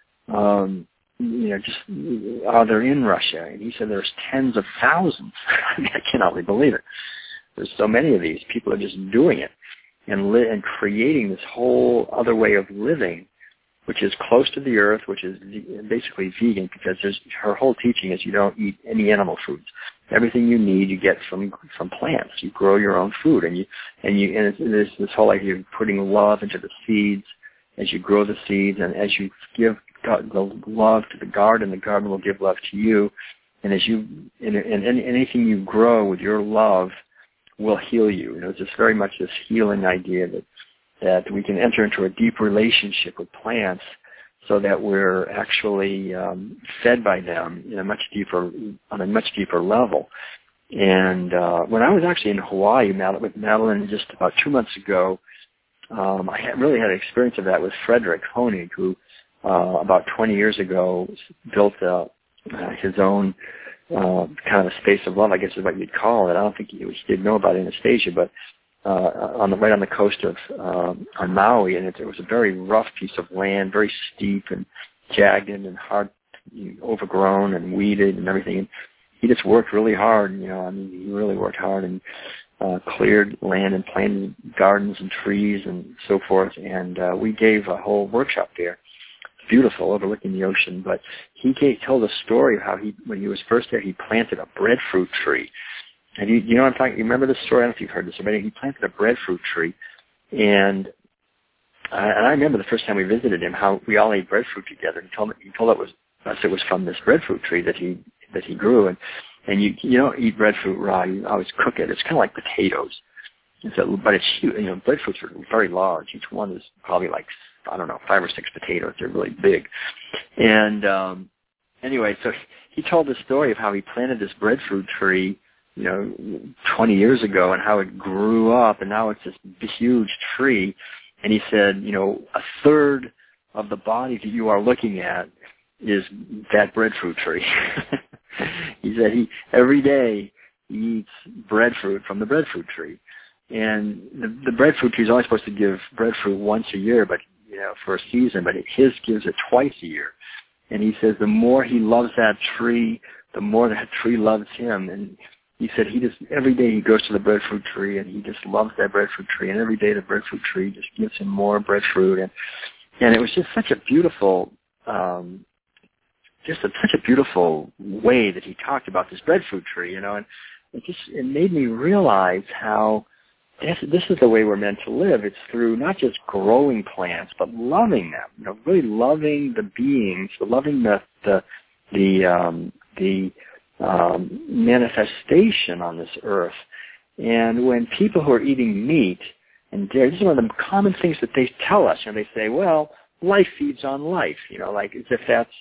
[SPEAKER 1] just are there in Russia? And he said there's tens of thousands. I mean, I cannot believe it. There's so many of these. People are just doing it and creating this whole other way of living, which is close to the earth, which is basically vegan, because her whole teaching is you don't eat any animal foods. Everything you need you get from plants. You grow your own food, and there's this whole idea of putting love into the seeds as you grow the seeds, and as you give the love to the garden will give love to you, and anything you grow with your love will heal you. It's just very much this healing idea that we can enter into a deep relationship with plants so that we're actually fed by them on a much deeper level. And when I was actually in Hawaii with Madeline just about 2 months ago, I really had an experience of that with Frederick Honig, who about 20 years ago built his own kind of a space of love, I guess is what you'd call it. I don't think he did know about Anastasia, but right on the coast of on Maui, and it was a very rough piece of land, very steep and jagged and hard, overgrown and weeded and everything. And he just worked really hard. He really worked hard and cleared land and planted gardens and trees and so forth. And we gave a whole workshop there. Beautiful, overlooking the ocean. But he told a story of how when he was first there, he planted a breadfruit tree. And you know what I'm talking? You remember this story? I don't know if you've heard this already. He planted a breadfruit tree, and I remember the first time we visited him, how we all ate breadfruit together. He told us it was from this breadfruit tree that he grew, and you don't eat breadfruit raw. You always cook it. It's kind of like potatoes. But it's huge. Breadfruits are very large. Each one is probably like, I don't know, 5 or 6 potatoes. They're really big. And anyway, so he told the story of how he planted this breadfruit tree 20 years ago, and how it grew up, and now it's this huge tree. And he said, a third of the body that you are looking at is that breadfruit tree. He said every day he eats breadfruit from the breadfruit tree. And the breadfruit tree is only supposed to give breadfruit once a year, but for a season, but his gives it twice a year. And he says the more he loves that tree, the more that tree loves him. And he said every day he goes to the breadfruit tree, and he just loves that breadfruit tree. And every day the breadfruit tree just gives him more breadfruit. And it was just such a beautiful, such a beautiful way that he talked about this breadfruit tree, and it made me realize how this is the way we're meant to live. It's through not just growing plants, but loving them. Really loving the beings, loving the manifestation on this earth. And when people who are eating meat and dairy, this is one of the common things that they tell us. They say, well, life feeds on life, like as if that's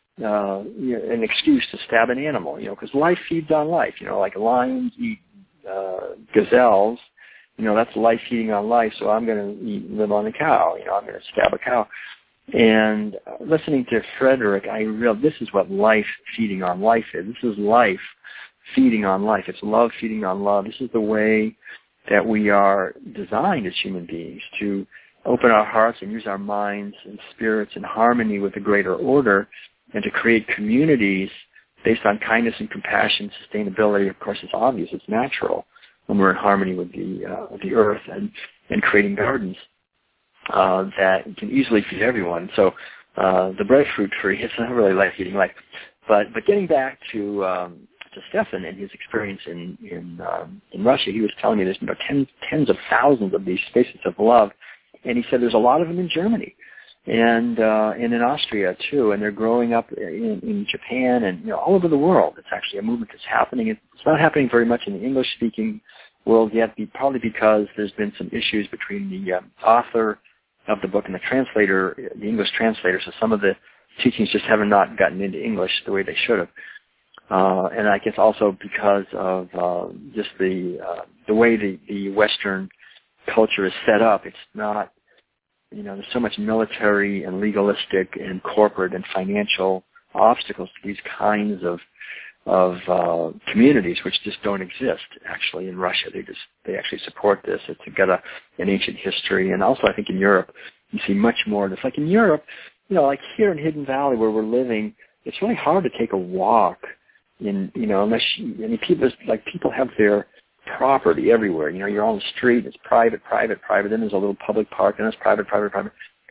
[SPEAKER 1] an excuse to stab an animal, because life feeds on life. Like lions eat gazelles, that's life feeding on life, so I'm going to live on a cow, I'm going to stab a cow. And listening to Frederick, I realized this is what life feeding on life is. This is life feeding on life. It's love feeding on love. This is the way that we are designed as human beings, to open our hearts and use our minds and spirits in harmony with the greater order, and to create communities based on kindness and compassion. Sustainability, of course, is obvious. It's natural when we're in harmony with the earth, and creating gardens that can easily feed everyone. So the breadfruit tree, it's not really life-feeding life. But getting back to Stefan and his experience in Russia, he was telling me there's tens of thousands of these spaces of love, and he said there's a lot of them in Germany and in Austria too, and they're growing up in Japan and all over the world. It's actually a movement that's happening. It's not happening very much in the English-speaking world yet, probably because there's been some issues between the author of the book and the translator, the English translator, so some of the teachings just have not gotten into English the way they should have. And I guess also because of just the way the Western culture is set up. It's not, there's so much military and legalistic and corporate and financial obstacles to these kinds of communities, which just don't exist actually in Russia. They actually support this. It's got an ancient history, and also I think in Europe you see much more. It's like in Europe, like here in Hidden Valley where we're living, it's really hard to take a walk unless people have their property everywhere. You're on the street, it's private. Then there's a little public park, and it's private.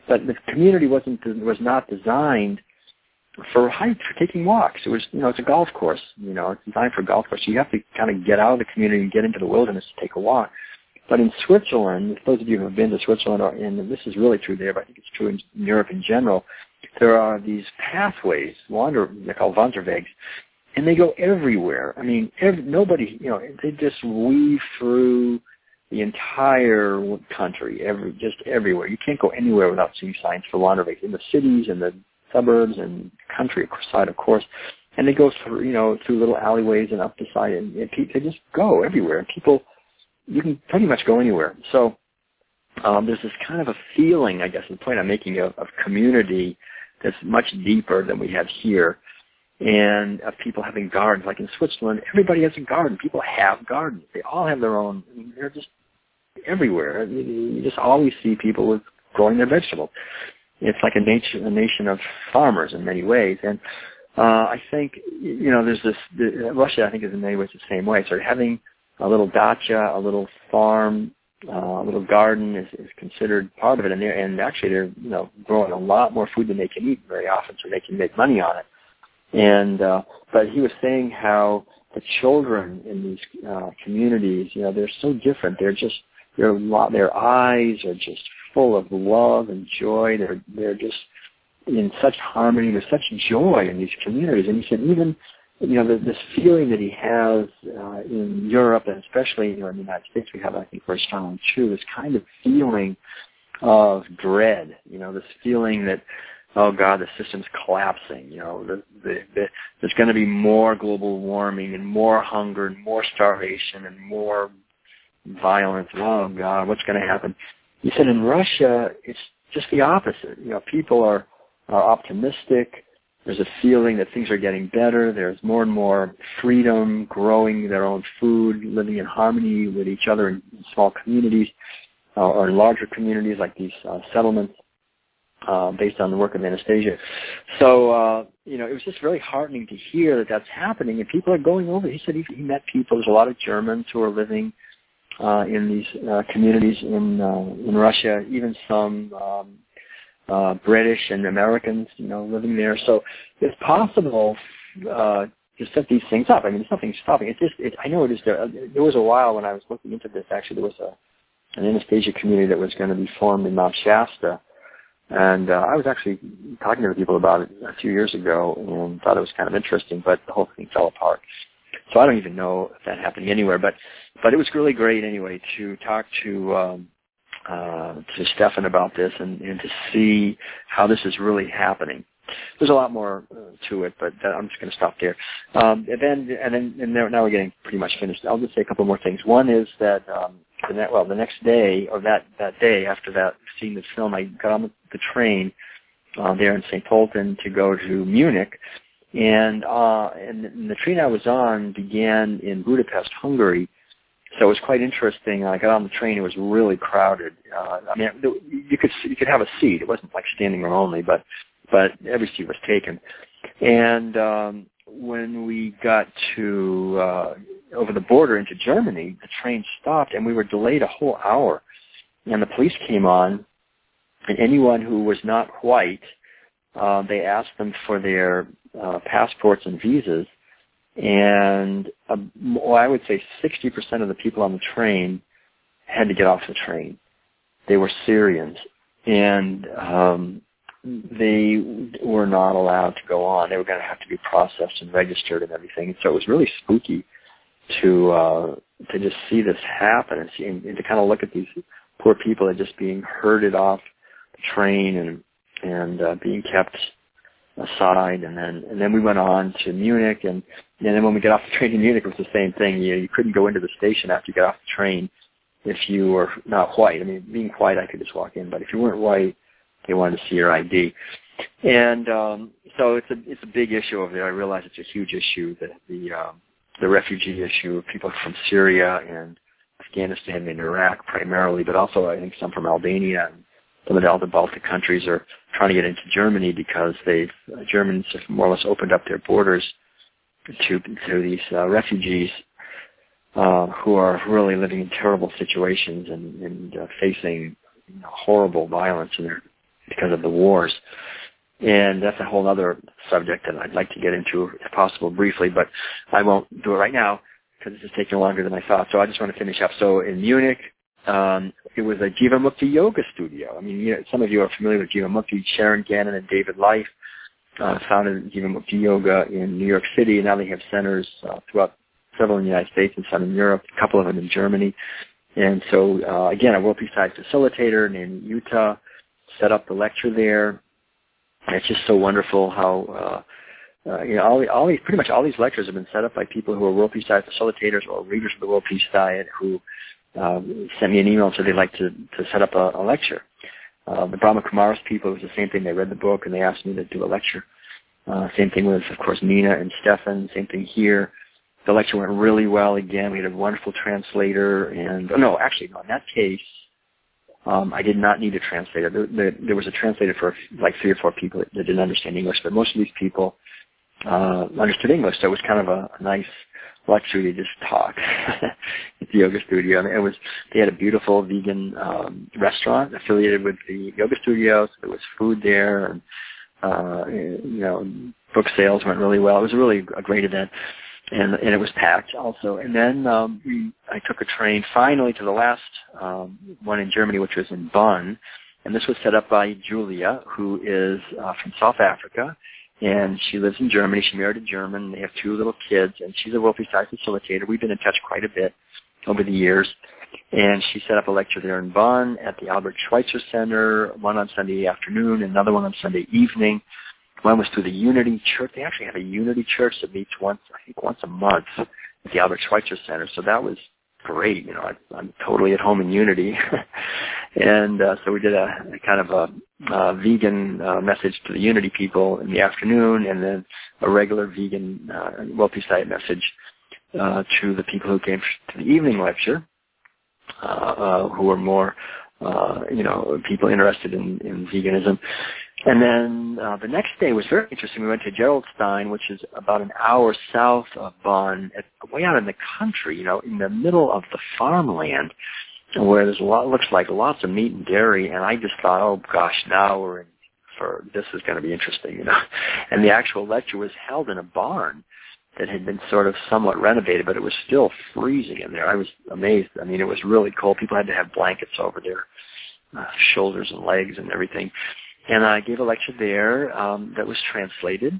[SPEAKER 1] but the community was not designed for taking walks. It was, it's a golf course. It's designed for a golf course. You have to kind of get out of the community and get into the wilderness to take a walk. But in Switzerland, those of you who have been to Switzerland, and this is really true there, but I think it's true in Europe in general, there are these pathways, they're called Wanderwegs, and they go everywhere. I mean, nobody, they just weave through the entire country, just everywhere. You can't go anywhere without seeing signs for Wanderwegs in the cities and the suburbs and countryside, of course. And they go through, through little alleyways and up the side, and they just go everywhere. And people, you can pretty much go anywhere. So there's this kind of a feeling, I guess, the point I'm making of community that's much deeper than we have here, and of people having gardens. Like in Switzerland, everybody has a garden. People have gardens. They all have their own. I mean, they're just everywhere. You just always see people growing their vegetables. It's like a nation of farmers in many ways. And I think, there's this, Russia, I think, is in many ways the same way. So having a little dacha, a little farm, a little garden is considered part of it. And actually they're, growing a lot more food than they can eat very often, so they can make money on it. And but he was saying how the children in these communities, they're so different. Their eyes are just full of love and joy. They're just in such harmony. There's such joy in these communities. And he said even, this feeling that he has in Europe, and especially in the United States, we have, I think, very strongly too, this kind of feeling of dread. This feeling that, oh God, the system's collapsing. There's going to be more global warming and more hunger and more starvation and more violence. Oh God, what's going to happen? He said in Russia, it's just the opposite. People are optimistic. There's a feeling that things are getting better. There's more and more freedom, growing their own food, living in harmony with each other in small communities or in larger communities like these settlements based on the work of Anastasia. So, it was just really heartening to hear that that's happening, and people are going over. He said he met people. There's a lot of Germans who are living in these communities in Russia, even some British and Americans, living there. So it's possible to set these things up. I mean, there's nothing stopping. I know it is there. There was a while when I was looking into this. Actually, there was an Anastasia community that was going to be formed in Mount Shasta, and I was actually talking to people about it a few years ago and thought it was kind of interesting, but the whole thing fell apart. So I don't even know if that happened anywhere, but it was really great anyway to talk to Stefan about this and to see how this is really happening. There's a lot more to it, but I'm just going to stop there. And now we're getting pretty much finished. I'll just say a couple more things. One is that the next day, or that day after that, seeing the film, I got on the train there in St. Pölten to go to Munich. And the train I was on began in Budapest, Hungary. So it was quite interesting. I got on the train; it was really crowded. You could have a seat. It wasn't like standing room only, but every seat was taken. And when we got to over the border into Germany, the train stopped, and we were delayed a whole hour. And the police came on, and anyone who was not white, they asked them for their passports and visas. And I would say 60% of the people on the train had to get off the train. They were Syrians, and they were not allowed to go on. They were going to have to be processed and registered and everything. So it was really spooky to just see this happen and to kind of look at these poor people that just being herded off the train and being kept aside, and then we went on to Munich, and then when we got off the train in Munich, it was the same thing. You couldn't go into the station after you got off the train if you were not white. I mean, being white, I could just walk in, but if you weren't white, they wanted to see your ID. And so it's a big issue over there. I realize it's a huge issue, the refugee issue of people from Syria and Afghanistan and Iraq primarily, but also I think some from Albania and some of the other Baltic countries are trying to get into Germany because Germans have more or less opened up their borders to these refugees who are really living in terrible situations and facing horrible violence in because of the wars. And that's a whole other subject that I'd like to get into, if possible, briefly, but I won't do it right now because this is taking longer than I thought. So I just want to finish up. So in Munich, it was a Jivamukti yoga studio. I mean, some of you are familiar with Jivamukti. Sharon Gannon and David Life founded Jivamukti Yoga in New York City, and now they have centers throughout several in the United States and some in Europe, a couple of them in Germany. And so, again, a World Peace Side facilitator named Yuta set up the lecture there. And it's just so wonderful how, pretty much all these lectures have been set up by people who are World Peace Diet facilitators or readers of the World Peace Diet who sent me an email and said they'd like to set up a lecture. The Brahma Kumaris people, it was the same thing. They read the book and they asked me to do a lecture. Same thing with, of course, Nina and Stefan. Same thing here. The lecture went really well again. We had a wonderful translator. And, in that case, I did not need a translator. There was a translator for like 3 or 4 people that didn't understand English, but most of these people understood English, so it was kind of a nice lecture to just talk at the yoga studio. I mean, they had a beautiful vegan restaurant affiliated with the yoga studio, so there was food there, and book sales went really well. It was really a great event. And it was packed also. And then I took a train finally to the last one in Germany, which was in Bonn. And this was set up by Julia, who is from South Africa. And she lives in Germany. She married a German. They have 2 little kids. And she's a World Peace Side facilitator. We've been in touch quite a bit over the years. And she set up a lecture there in Bonn at the Albert Schweitzer Center, one on Sunday afternoon, another one on Sunday evening. One was through the Unity Church. They actually have a Unity Church that meets once a month at the Albert Schweitzer Center. So that was great. I'm totally at home in Unity. And so we did a kind of a vegan message to the Unity people in the afternoon, and then a regular vegan World Peace Diet message to the people who came to the evening lecture, who were more, people interested in veganism. And then the next day was very interesting. We went to Gerolstein, which is about an hour south of Bonn, way out in the country, in the middle of the farmland, where there's looks like lots of meat and dairy. And I just thought, oh gosh, now we're in for this is going to be interesting, And the actual lecture was held in a barn that had been sort of somewhat renovated, but it was still freezing in there. I was amazed. I mean, it was really cold. People had to have blankets over their shoulders and legs and everything. And I gave a lecture there that was translated,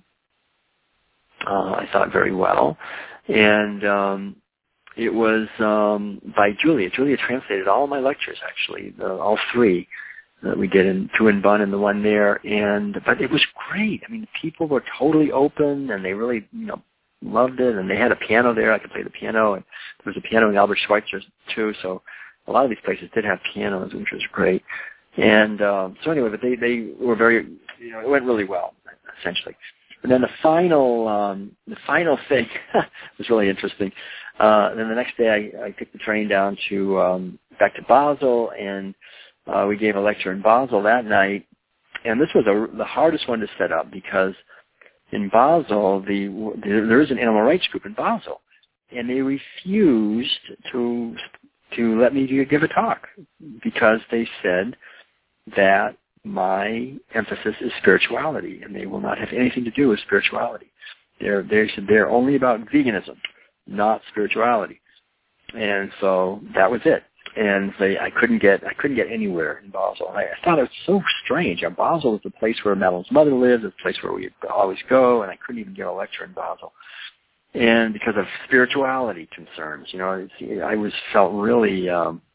[SPEAKER 1] I thought, very well. And it was by Julia. Julia translated all my lectures, actually, all 3 that we did, 2 in Bonn and the one there. But it was great. I mean, the people were totally open, and they really, loved it. And they had a piano there. I could play the piano. And there was a piano in Albert Schweitzer, too. So a lot of these places did have pianos, which was great. And so anyway, but they were very, it went really well, essentially. And then the final thing was really interesting. Then the next day I took the train down back to Basel, and we gave a lecture in Basel that night. And this was the hardest one to set up because in Basel, there is an animal rights group in Basel, and they refused to let me give a talk because they said that my emphasis is spirituality, and they will not have anything to do with spirituality. They said they're only about veganism, not spirituality. And so that was it. And I couldn't get anywhere in Basel. And I thought it was so strange. Basel was the place where Madeline's mother lived, the place where we always go, and I couldn't even give a lecture in Basel. And because of spirituality concerns, I felt really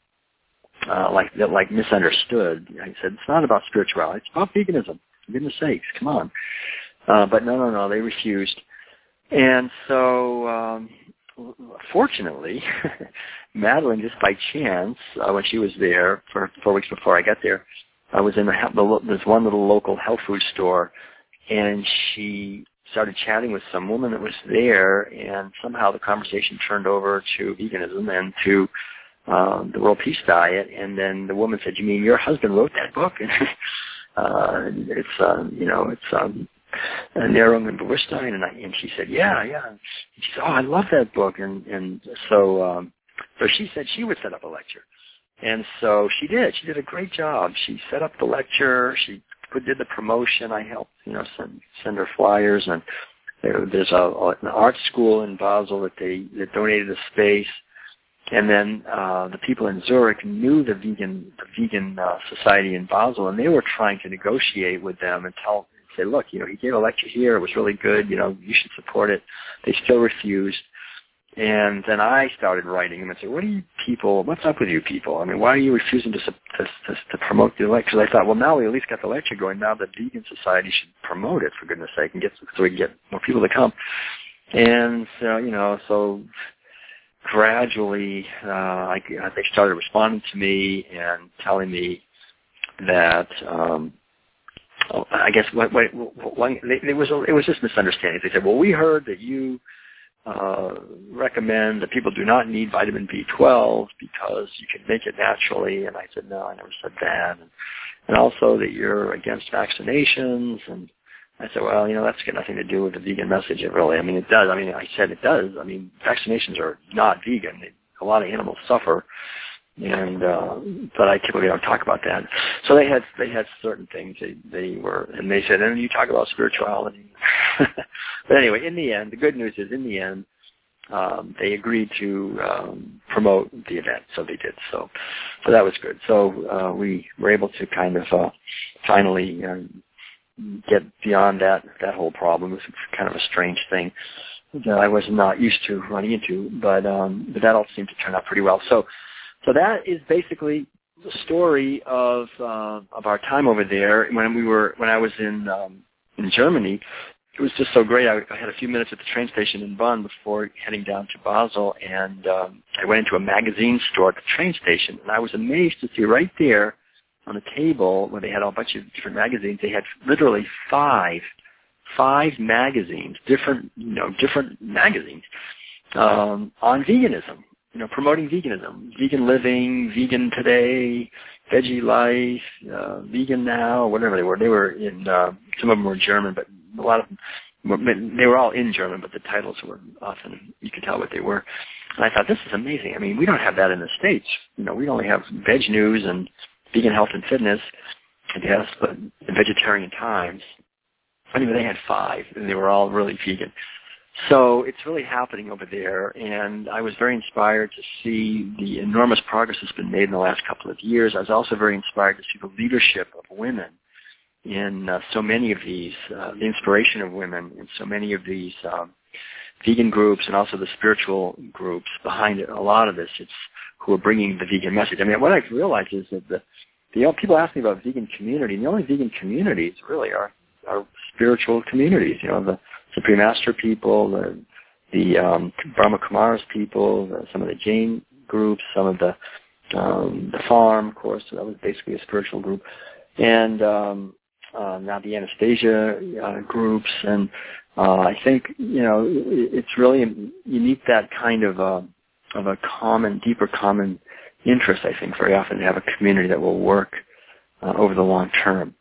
[SPEAKER 1] like misunderstood. I said, it's not about spirituality, it's about veganism. For goodness sakes, come on. But no, they refused. And so, fortunately, Madeline, just by chance, when she was there for 4 weeks before I got there, I was in this one little local health food store, and she started chatting with some woman that was there, and somehow the conversation turned over to veganism and to the World Peace Diet. And then the woman said, "You mean your husband wrote that book?" And it's Nahrung and Bewusstsein, and she said, yeah. And she said, "Oh, I love that book." And so she said she would set up a lecture. And so she did. She did a great job. She set up the lecture. She who did the promotion. I helped, send her flyers, and there's an art school in Basel that donated the space. And then the people in Zurich knew the vegan society in Basel, and they were trying to negotiate with them and say, look, he gave a lecture here. It was really good. You should support it. They still refused. And then I started writing them and said, what's up with you people? I mean, why are you refusing to promote the lecture? Because I thought, well, now we at least got the lecture going. Now the vegan society should promote it, for goodness sake, so we can get more people to come. And so gradually, they started responding to me and telling me that, I guess it was just misunderstanding. They said, well, we heard that you recommend that people do not need vitamin B12 because you can make it naturally. And I said, no, I never said that. And also that you're against vaccinations. And I said, well, that's got nothing to do with the vegan message. It does. I said it does. Vaccinations are not vegan. A lot of animals suffer. But I typically don't talk about that. So they had certain things and they said, and you talk about spirituality. But anyway, in the end, the good news is, they agreed to promote the event, so they did. So that was good. So we were able to kind of finally get beyond that whole problem. It was kind of a strange thing that I was not used to running into, but that all seemed to turn out pretty well. So that is basically the story of our time over there. When I was in Germany, it was just so great. I had a few minutes at the train station in Bonn before heading down to Basel, and I went into a magazine store at the train station, and I was amazed to see right there on the table where they had a bunch of different magazines. They had literally five magazines, different magazines on veganism. Promoting veganism, vegan living, vegan today, veggie life, vegan now, whatever they were. They were in, some of them were German, but a lot of them, they were all in German, but the titles were often, you could tell what they were. And I thought, this is amazing. We don't have that in the States. We only have Veg News and Vegan Health and Fitness, I guess, but the Vegetarian Times. Anyway, they had 5, and they were all really vegan. So it's really happening over there, and I was very inspired to see the enormous progress that's been made in the last couple of years. I was also very inspired to see the leadership of women in so many of these, the inspiration of women in so many of these vegan groups, and also the spiritual groups behind it. A lot of this, it's who are bringing the vegan message. What I've realized is that people ask me about vegan community, and the only vegan communities really are spiritual communities. The Supreme Master people, the Brahma Kumaris people, some of the Jain groups, some of the farm, of course, so that was basically a spiritual group, and now the Anastasia groups, and I think it's really you need that kind of a deeper common interest. I think very often to have a community that will work over the long term.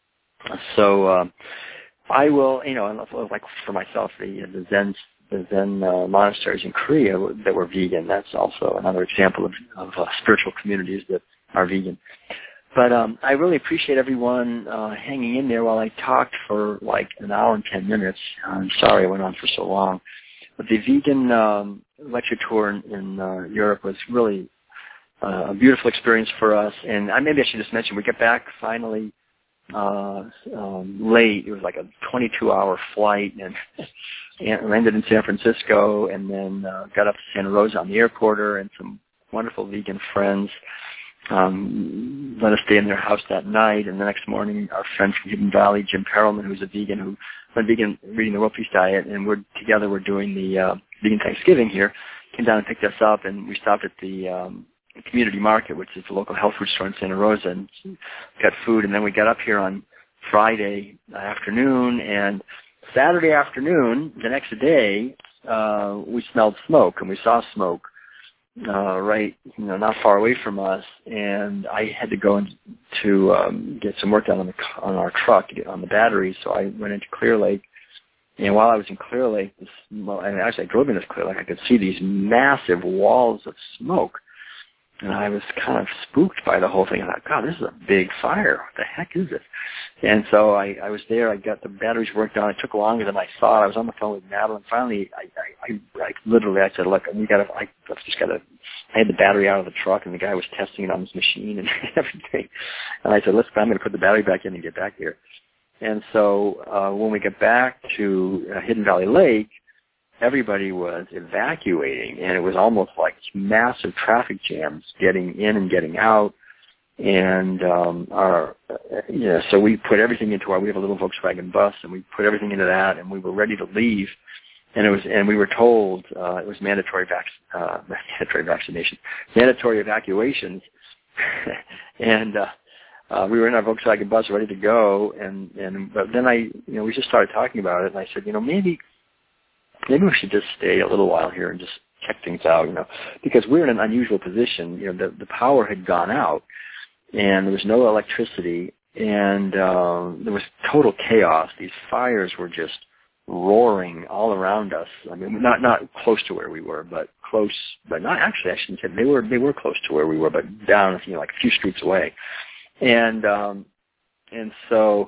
[SPEAKER 1] So I will, like for myself, the Zen monasteries in Korea that were vegan. That's also another example of spiritual communities that are vegan. But I really appreciate everyone hanging in there while I talked for like an hour and 10 minutes. I'm sorry I went on for so long. But the vegan lecture tour in Europe was really a beautiful experience for us. And maybe I should just mention, we got back finally late. It was like a 22-hour flight, and landed in San Francisco, and then got up to Santa Rosa on the airporter, and some wonderful vegan friends let us stay in their house that night. And the next morning, our friend from Hidden Valley, Jim Perelman, who's a vegan, who went vegan reading the World Peace Diet, and we're doing the vegan Thanksgiving here, came down and picked us up, and we stopped at the community market, which is the local health food store in Santa Rosa, and got food. And then we got up here on Friday afternoon, and Saturday afternoon, the next day, we smelled smoke, and we saw smoke right, not far away from us, and I had to go to get some work done on our truck to get on the batteries. So I went into Clear Lake, and while I was in Clear Lake, and actually I drove in this Clear Lake, I could see these massive walls of smoke. And I was kind of spooked by the whole thing. I thought, God, this is a big fire. What the heck is this? And so I was there. I got the batteries worked on. It took longer than I thought. I was on the phone with Madeline. Finally, I literally said, look, I had the battery out of the truck, and the guy was testing it on his machine and everything. And I said, I'm going to put the battery back in and get back here. And so when we get back to Hidden Valley Lake, everybody was evacuating, and it was almost like massive traffic jams getting in and getting out. And so we put everything we have a little Volkswagen bus, and we put everything into that, and we were ready to leave. And we were told it was mandatory evacuations, and we were in our Volkswagen bus ready to go. But then we just started talking about it, and I said, maybe we should just stay a little while here and just check things out, because we're in an unusual position. The power had gone out, and there was no electricity, and there was total chaos. These fires were just roaring all around us. I mean, not close to where we were, but close. But not actually, I shouldn't say they were close to where we were, but down, like a few streets away, and so.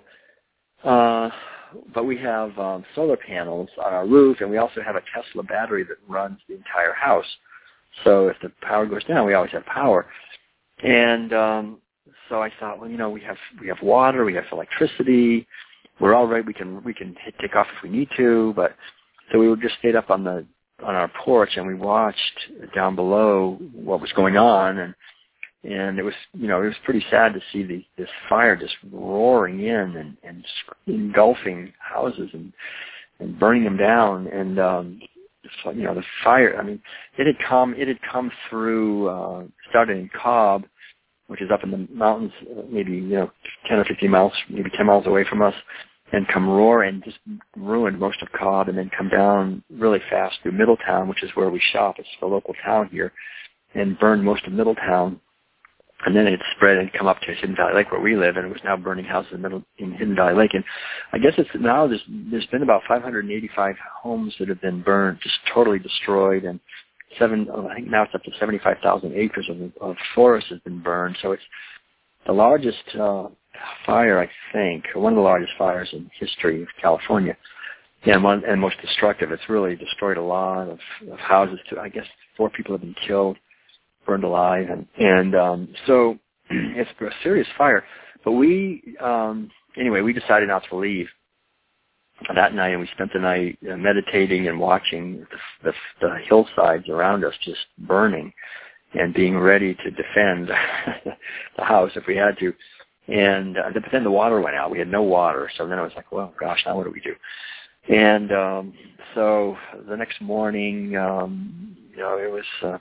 [SPEAKER 1] But we have solar panels on our roof, and we also have a Tesla battery that runs the entire house. So if the power goes down, we always have power. And so I thought, we have water, we have electricity, we're all right. We can take off if we need to. But so we just stayed up on our porch, and we watched down below what was going on, and it was, it was pretty sad to see this fire just roaring in and engulfing houses and burning them down. And, the fire, it had come through, started in Cobb, which is up in the mountains, maybe, 10 or 15 miles, maybe 10 miles away from us, and come roar and just ruined most of Cobb, and then come down really fast through Middletown, which is where we shop. It's the local town here, and burned most of Middletown. And then it spread and come up to Hidden Valley Lake where we live, and it was now burning houses in Hidden Valley Lake. And I guess there's been about 585 homes that have been burned, just totally destroyed, and I think now it's up to 75,000 acres of forest has been burned. So it's the largest fire, I think, one of the largest fires in history of California, and most destructive. It's really destroyed a lot of houses. I guess 4 people have been killed, burned alive, and so it's a serious fire. But we decided not to leave that night, and we spent the night meditating and watching the hillsides around us just burning, and being ready to defend the house if we had to. And but then the water went out. We had no water, so then I was like, well, gosh, now what do we do? And so the next morning, it was.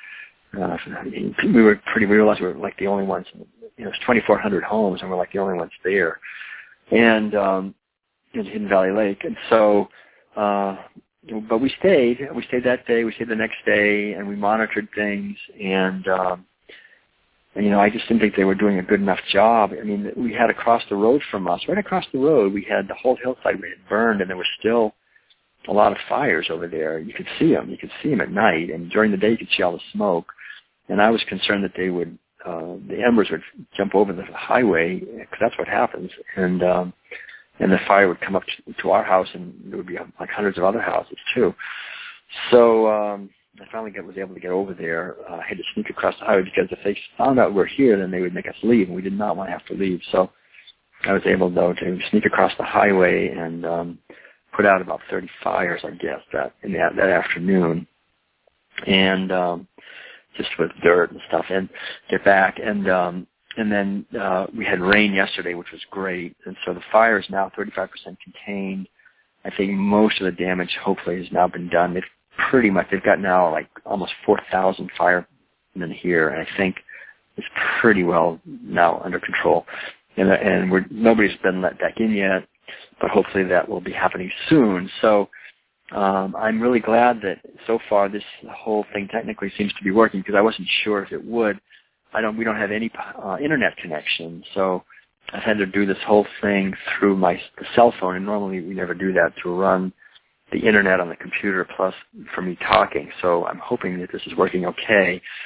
[SPEAKER 1] We realized we were like the only ones. It's 2,400 homes, and we're like the only ones there, and in Hidden Valley Lake. And so, but we stayed. We stayed that day. We stayed the next day, and we monitored things. And I just didn't think they were doing a good enough job. We had across the road from us, right across the road, we had the whole hillside had burned, and there was still a lot of fires over there. You could see them. You could see them at night, and during the day you could see all the smoke. And I was concerned that the embers would jump over the highway, because that's what happens, and the fire would come up to our house, and there would be like hundreds of other houses too. So I finally was able to get over there. I had to sneak across the highway, because if they found out we're here, then they would make us leave, and we did not want to have to leave. So I was able, though, to sneak across the highway and put out about 30 fires, I guess, that afternoon, and just with dirt and stuff, and get back. And then we had rain yesterday, which was great. And so the fire is now 35% contained. I think most of the damage, hopefully, has now been done. They've got now like almost 4,000 firemen here, and I think it's pretty well now under control. And nobody's been let back in yet, but hopefully that will be happening soon. So I'm really glad that so far this whole thing technically seems to be working, because I wasn't sure if it would. We don't have any internet connection, so I've had to do this whole thing through the cell phone, and normally we never do that, to run the internet on the computer plus for me talking. So I'm hoping that this is working okay.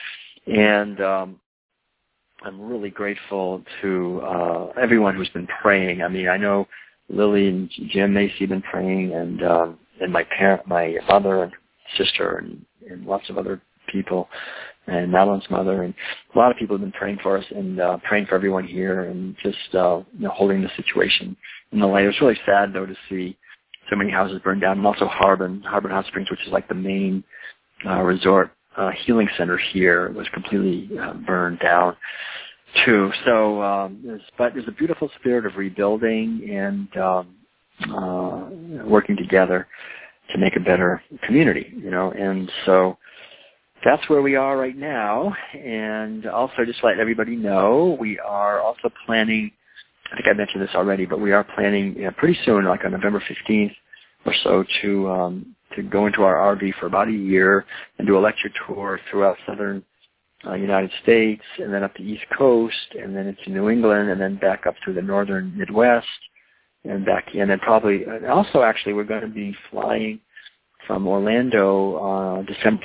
[SPEAKER 1] And I'm really grateful to everyone who's been praying. I mean, I know Lily and Jim Macy have been praying, and my mother and sister, and lots of other people, and Madeline's mother, and a lot of people have been praying for us and praying for everyone here, and just holding the situation in the light. It was really sad though to see so many houses burned down, and also Harbin Hot Springs, which is like the main resort healing center here, was completely burned down too. So, but there's a beautiful spirit of rebuilding and working together to make a better community, and so that's where we are right now. And also just let everybody know, we are also planning, I think I mentioned this already, but we are planning pretty soon, like on November 15th or so, to go into our RV for about a year and do a lecture tour throughout southern United States, and then up the East Coast, and then into New England, and then back up through the northern Midwest, and back in. And probably, also actually, we're going to be flying from Orlando December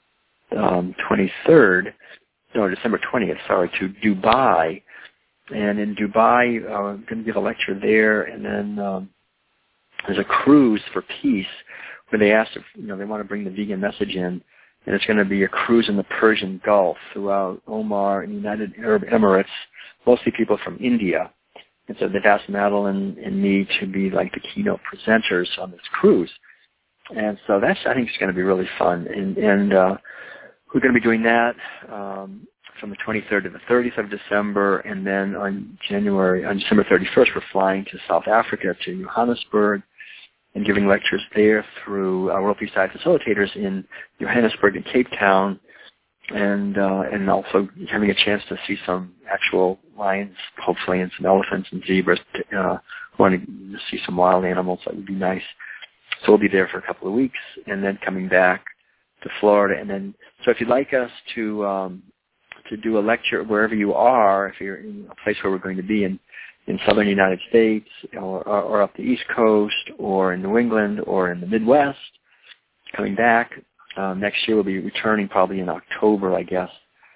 [SPEAKER 1] 20th, to Dubai. And in Dubai, I'm going to give a lecture there, and then there's a cruise for peace where they asked if they want to bring the vegan message in, and it's going to be a cruise in the Persian Gulf throughout Oman and United Arab Emirates, mostly people from India. And so they've asked Madeline and me to be like the keynote presenters on this cruise. And so I think it's going to be really fun. And we're going to be doing that from the 23rd to the 30th of December, and then on December 31st, we're flying to South Africa, to Johannesburg, and giving lectures there through World Peace Side facilitators in Johannesburg and Cape Town, and also having a chance to see some actual lions, hopefully, and some elephants and zebras. Wanting to see some wild animals, that would be nice. So we'll be there for a couple of weeks, and then coming back to Florida. And then, so if you'd like us to do a lecture wherever you are, if you're in a place where we're going to be in southern United States, or up the East Coast, or in New England, or in the Midwest, coming back next year, we'll be returning probably in October, I guess.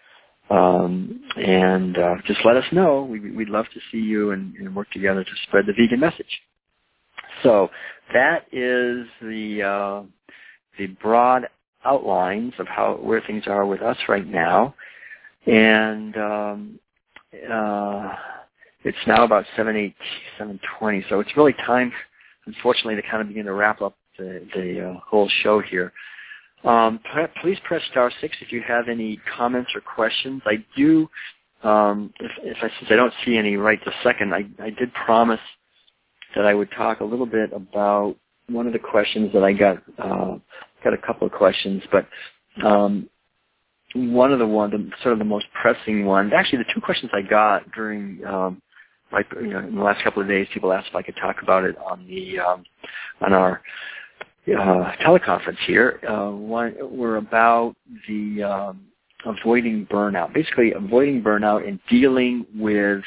[SPEAKER 1] And just let us know. We'd love to see you and work together to spread the vegan message. So that is the broad outlines of where things are with us right now. And it's now about 7:20, so it's really time, unfortunately, to kind of begin to wrap up the whole show here. Please press *6 if you have any comments or questions. I do, since I don't see any right this second, I did promise that I would talk a little bit about one of the questions that I got a couple of questions, but one of the most pressing one, actually the two questions I got during, in the last couple of days, people asked if I could talk about it on our teleconference here. One were about the avoiding burnout, basically avoiding burnout and dealing with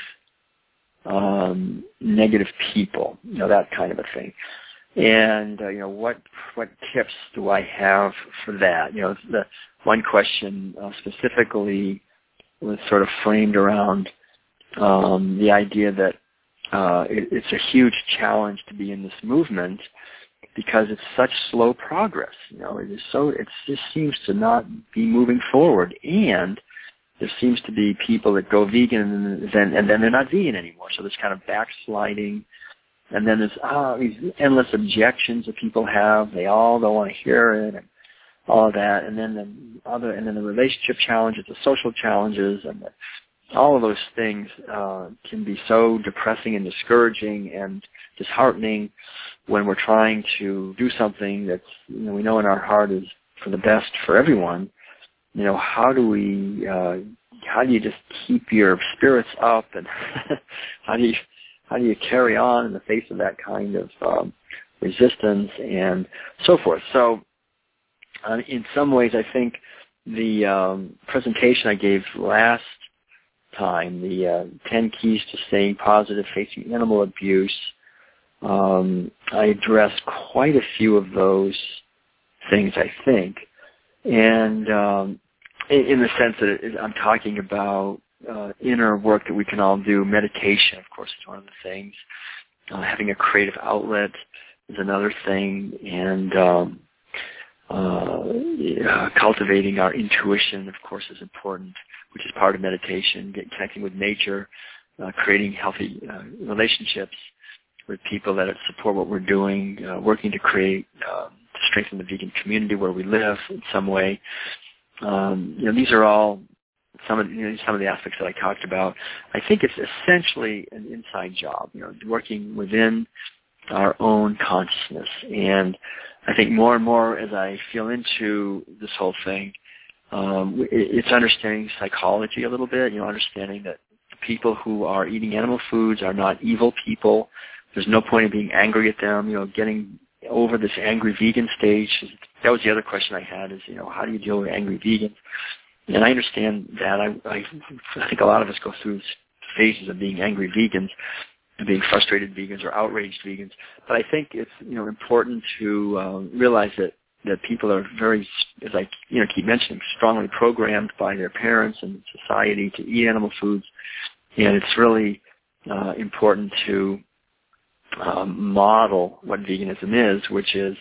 [SPEAKER 1] negative people, that kind of a thing. And what tips do I have for that? The one question specifically was sort of framed around the idea that it's a huge challenge to be in this movement because it's such slow progress. It just seems to not be moving forward, and there seems to be people that go vegan and then they're not vegan anymore. So there's kind of backsliding. And then there's these endless objections that people have. They all don't want to hear it, and all of that. And then the relationship challenges, the social challenges, and all of those things can be so depressing and discouraging and disheartening when we're trying to do something that's we know in our heart is for the best for everyone. How do you just keep your spirits up, and how do you carry on in the face of that kind of resistance and so forth? So in some ways, I think the presentation I gave last time, the 10 keys to staying positive facing animal abuse, I addressed quite a few of those things, I think. And in the sense that I'm talking about inner work that we can all do. Meditation, of course, is one of the things. Having a creative outlet is another thing, and cultivating our intuition, of course, is important, which is part of meditation. Connecting with nature, creating healthy relationships with people that support what we're doing, working to create, to strengthen the vegan community where we live in some way. These are all some of the aspects that I talked about. I think it's essentially an inside job, working within our own consciousness. And I think more and more as I feel into this whole thing, it's understanding psychology a little bit, understanding that people who are eating animal foods are not evil people. There's no point in being angry at them, getting over this angry vegan stage. That was the other question I had is, how do you deal with angry vegans? And I understand that. I think a lot of us go through phases of being angry vegans and being frustrated vegans or outraged vegans. But I think it's, important to realize that people are very, as I keep mentioning, strongly programmed by their parents and society to eat animal foods. And it's really important to model what veganism is, which is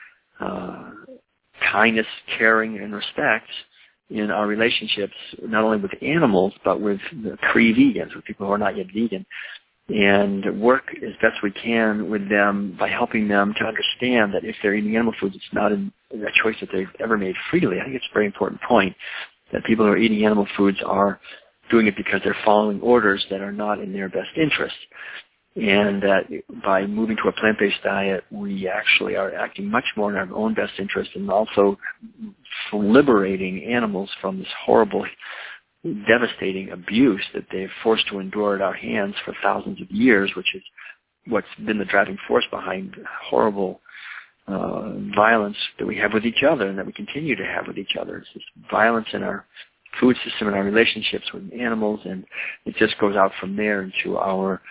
[SPEAKER 1] kindness, caring, and respect in our relationships, not only with animals, but with the pre-vegans, with people who are not yet vegan, and work as best we can with them by helping them to understand that if they're eating animal foods, it's not a choice that they've ever made freely. I think it's a very important point that people who are eating animal foods are doing it because they're following orders that are not in their best interest. And that by moving to a plant-based diet, we actually are acting much more in our own best interest and also liberating animals from this horrible, devastating abuse that they're forced to endure at our hands for thousands of years, which is what's been the driving force behind horrible violence that we have with each other and that we continue to have with each other. It's this violence in our food system and our relationships with animals, and it just goes out from there into our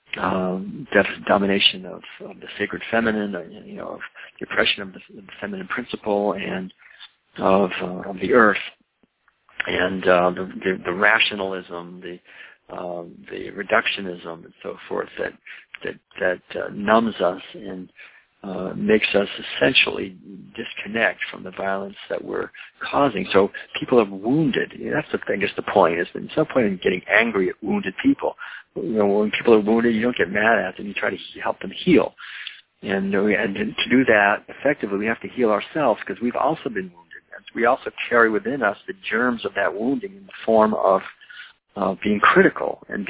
[SPEAKER 1] domination of the sacred feminine, of the oppression of the feminine principle and of the earth, and the rationalism, the reductionism, and so forth that numbs us and makes us essentially disconnect from the violence that we're causing. So people are wounded. That's I guess the point is that there's no point in getting angry at wounded people. When people are wounded, you don't get mad at them. You try to help them heal. And to do that effectively, we have to heal ourselves because we've also been wounded. And we also carry within us the germs of that wounding in the form of being critical and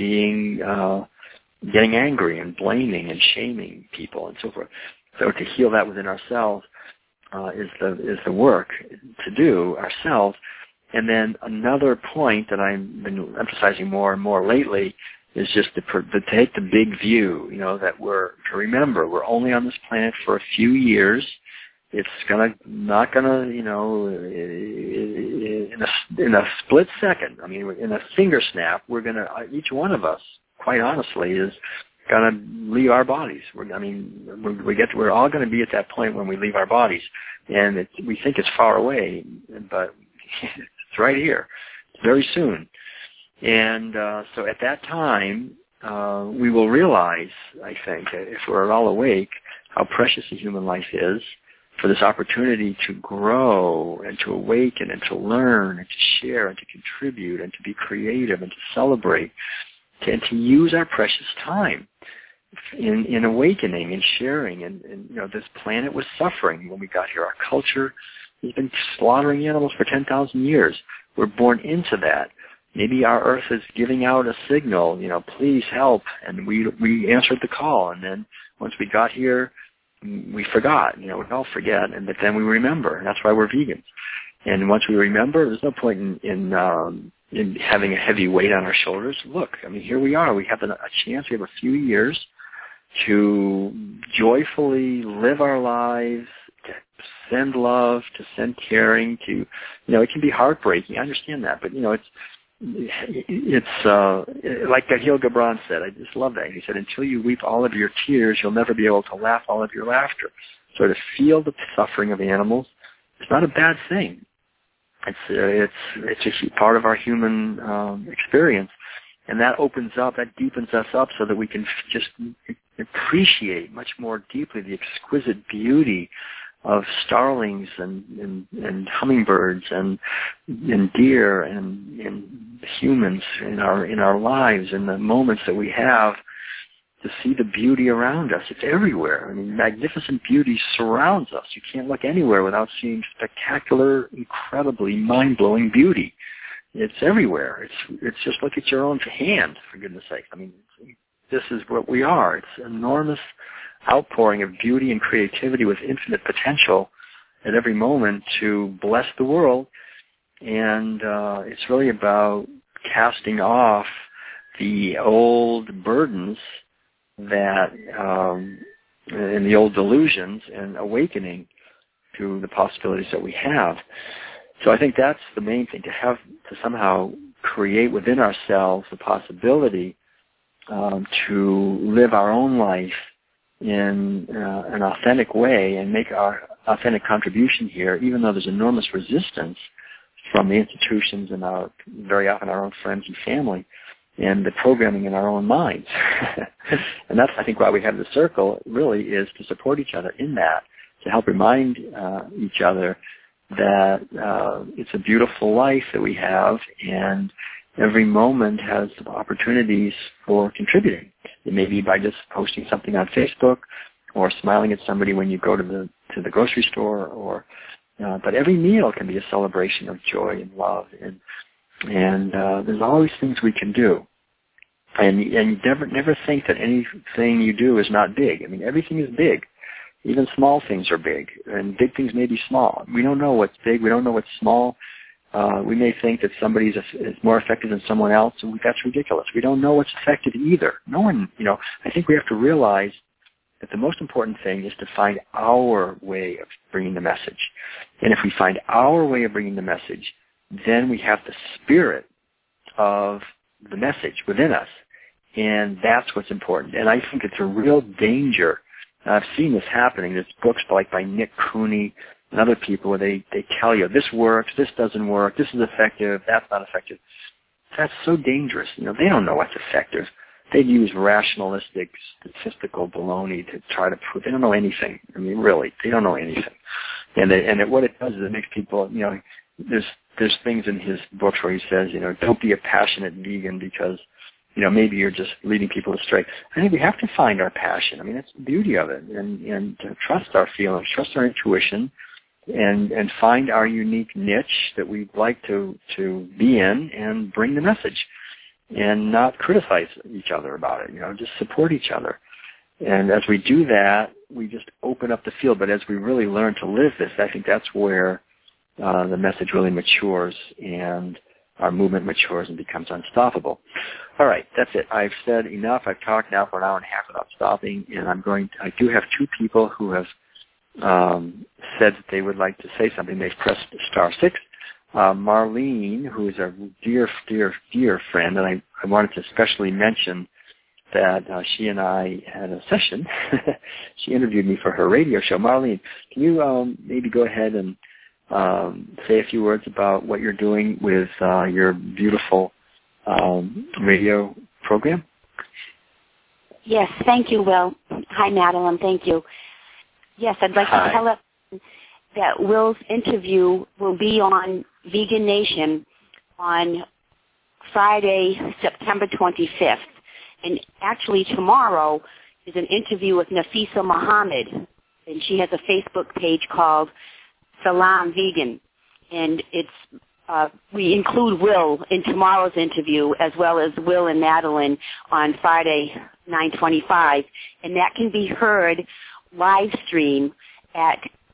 [SPEAKER 1] getting angry and blaming and shaming people and so forth. So to heal that within ourselves is the work to do ourselves. And then another point that I've been emphasizing more and more lately is just to take the big view, that to remember we're only on this planet for a few years. It's not gonna, in a split second. I mean, in a finger snap, each one of us, quite honestly, is gonna leave our bodies. We're all gonna be at that point when we leave our bodies, and we think it's far away, but it's right here. It's very soon. And so at that time, we will realize, I think, if we're all awake, how precious a human life is for this opportunity to grow and to awaken and to learn and to share and to contribute and to be creative and to celebrate and to use our precious time in awakening and sharing. And this planet was suffering when we got here. Our culture has been slaughtering animals for 10,000 years. We're born into that. Maybe our earth is giving out a signal, please help, and we answered the call. And then once we got here, we forgot. We all forget, but then we remember, and that's why we're vegans. And once we remember, there's no point in having a heavy weight on our shoulders. Look, here we are. We have a chance. We have a few years to joyfully live our lives, to send love, to send caring, to, it can be heartbreaking. I understand that, but, it's like Gahil Gibran said. I just love that. He said, until you weep all of your tears, you'll never be able to laugh all of your laughter. So to feel the suffering of animals is not a bad thing. It's a part of our human experience, and that opens up, that deepens us up, so that we can just appreciate much more deeply the exquisite beauty of starlings and hummingbirds and deer and humans in our lives, and the moments that we have to see the beauty around us. It's everywhere. I mean, magnificent beauty surrounds us. You can't look anywhere without seeing spectacular, incredibly mind-blowing beauty. It's everywhere. It's just look at your own hand, for goodness sake. I mean, this is what we are. It's an enormous outpouring of beauty and creativity with infinite potential at every moment to bless the world. And it's really about casting off the old burdens that and the old delusions, and awakening to the possibilities that we have. So I think that's the main thing, to somehow create within ourselves the possibility to live our own life in an authentic way and make our authentic contribution here, even though there's enormous resistance from the institutions and very often our own friends and family, and the programming in our own minds. And that's, I think, why we have the circle, really, is to support each other in that, to help remind each other that it's a beautiful life that we have, and every moment has opportunities for contributing. It may be by just posting something on Facebook, or smiling at somebody when you go to the grocery store, or but every meal can be a celebration of joy and love, and there's always things we can do. And you never think that anything you do is not big. I mean, everything is big. Even small things are big, and big things may be small. We don't know what's big. We don't know what's small. We may think that somebody is more effective than someone else, and that's ridiculous. We don't know what's effective either. No one, I think we have to realize that the most important thing is to find our way of bringing the message. And if we find our way of bringing the message, then we have the spirit of the message within us. And that's what's important. And I think it's a real danger. I've seen this happening. There's books like by Nick Cooney and other people where they tell you, this works, this doesn't work, this is effective, that's not effective. That's so dangerous. They don't know what's effective. They use rationalistic, statistical baloney to try to prove. They don't know anything. I mean, really, they don't know anything. And what it does is it makes people, there's things in his books where he says, don't be a passionate vegan because, maybe you're just leading people astray. I think we have to find our passion. I mean, that's the beauty of it, and to trust our feelings, trust our intuition, and find our unique niche that we'd like to be in, and bring the message, and not criticize each other about it. Just support each other. And as we do that, we just open up the field. But as we really learn to live this, I think that's where the message really matures, and our movement matures and becomes unstoppable. All right, that's it. I've said enough. I've talked now for an hour and a half without stopping, and I do have two people who have said that they would like to say something. They've pressed *6. Marlene, who is a dear, dear, dear friend, and I wanted to especially mention that she and I had a session. She interviewed me for her radio show. Marlene, can you maybe go ahead and say a few words about what you're doing with your beautiful radio program?
[SPEAKER 3] Yes, thank you, Will. Hi, Madeline. Thank you. Yes, I'd like to tell us that Will's interview will be on Vegan Nation on Friday, September 25th. And actually tomorrow is an interview with Nafisa Muhammad, and she has a Facebook page called Salam Vegan. And we include Will in tomorrow's interview, as well as Will and Madeline on Friday, 9/25. And that can be heard live stream at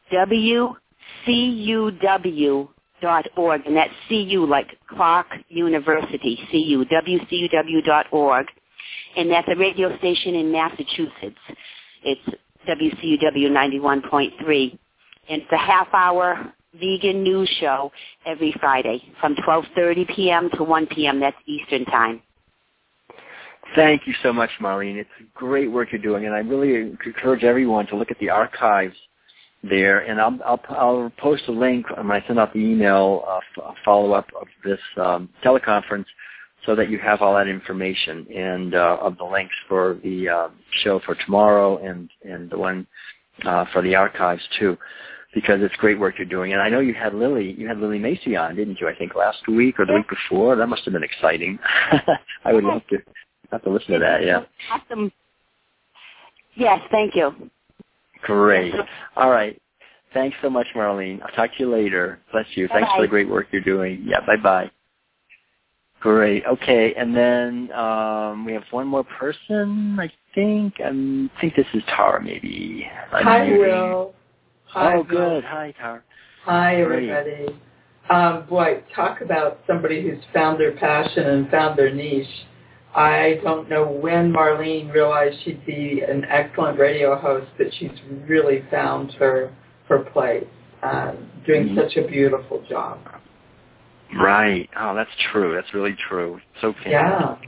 [SPEAKER 3] WCUW.org, and that's CU like Clark University, WCUW.org, and that's a radio station in Massachusetts. It's WCUW 91.3, and it's a half-hour vegan news show every Friday from 12:30 p.m. to 1 p.m. That's Eastern Time.
[SPEAKER 1] Thank you so much, Marlene. It's great work you're doing, and I really encourage everyone to look at the archives there, and I'll post a link when I send out the email, a follow-up of this teleconference, so that you have all that information and of the links for the show for tomorrow and the one for the archives too, because it's great work you're doing. And I know you had Lily Macy on, didn't you? I think last week or the week before. That must have been exciting. I would love to listen to that. Yeah.
[SPEAKER 3] Awesome. Yes, thank you.
[SPEAKER 1] Great. All right. Thanks so much, Marlene. I'll talk to you later. Bless you.
[SPEAKER 3] Bye-bye.
[SPEAKER 1] Thanks for the great work you're doing. Yeah, bye-bye. Great. Okay, and then we have one more person, I think. I think this is Tara, maybe.
[SPEAKER 4] Hi, Will. Hi,
[SPEAKER 1] oh,
[SPEAKER 4] Will.
[SPEAKER 1] Good. Hi, Tara.
[SPEAKER 4] Hi, everybody. Boy, talk about somebody who's found their passion and found their niche. I don't know when Marlene realized she'd be an excellent radio host, but she's really found her place, doing such a beautiful job.
[SPEAKER 1] Right. Oh, that's true. That's really true. So fantastic.
[SPEAKER 4] Yeah.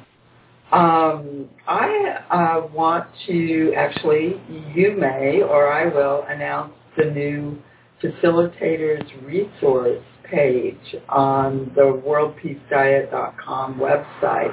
[SPEAKER 4] I want to actually, you may, or I will, announce the new Facilitators Resource page on the worldpeacediet.com website.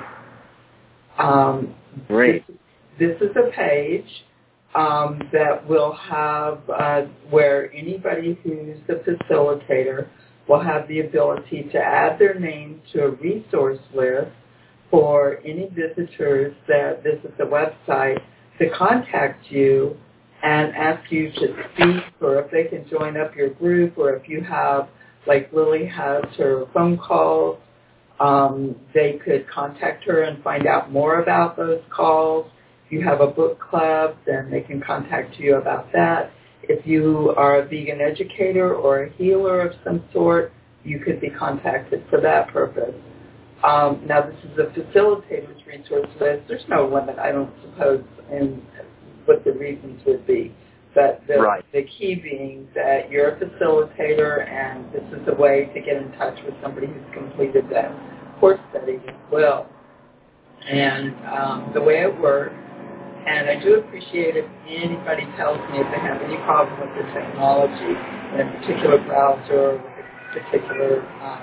[SPEAKER 1] Great.
[SPEAKER 4] This is a page that will have where anybody who's the facilitator will have the ability to add their name to a resource list for any visitors that visit the website to contact you and ask you to speak, or if they can join up your group, or if you have, like Lily has her phone calls, they could contact her and find out more about those calls. If you have a book club, then they can contact you about that. If you are a vegan educator or a healer of some sort, you could be contacted for that purpose. Now, this is a facilitator's resource list. There's no limit, I don't suppose, in what the reasons would be. But the key being that you're a facilitator, and this is a way to get in touch with somebody who's completed that course study as well. And the way it works, and I do appreciate if anybody tells me if they have any problem with the technology in a particular browser, with a particular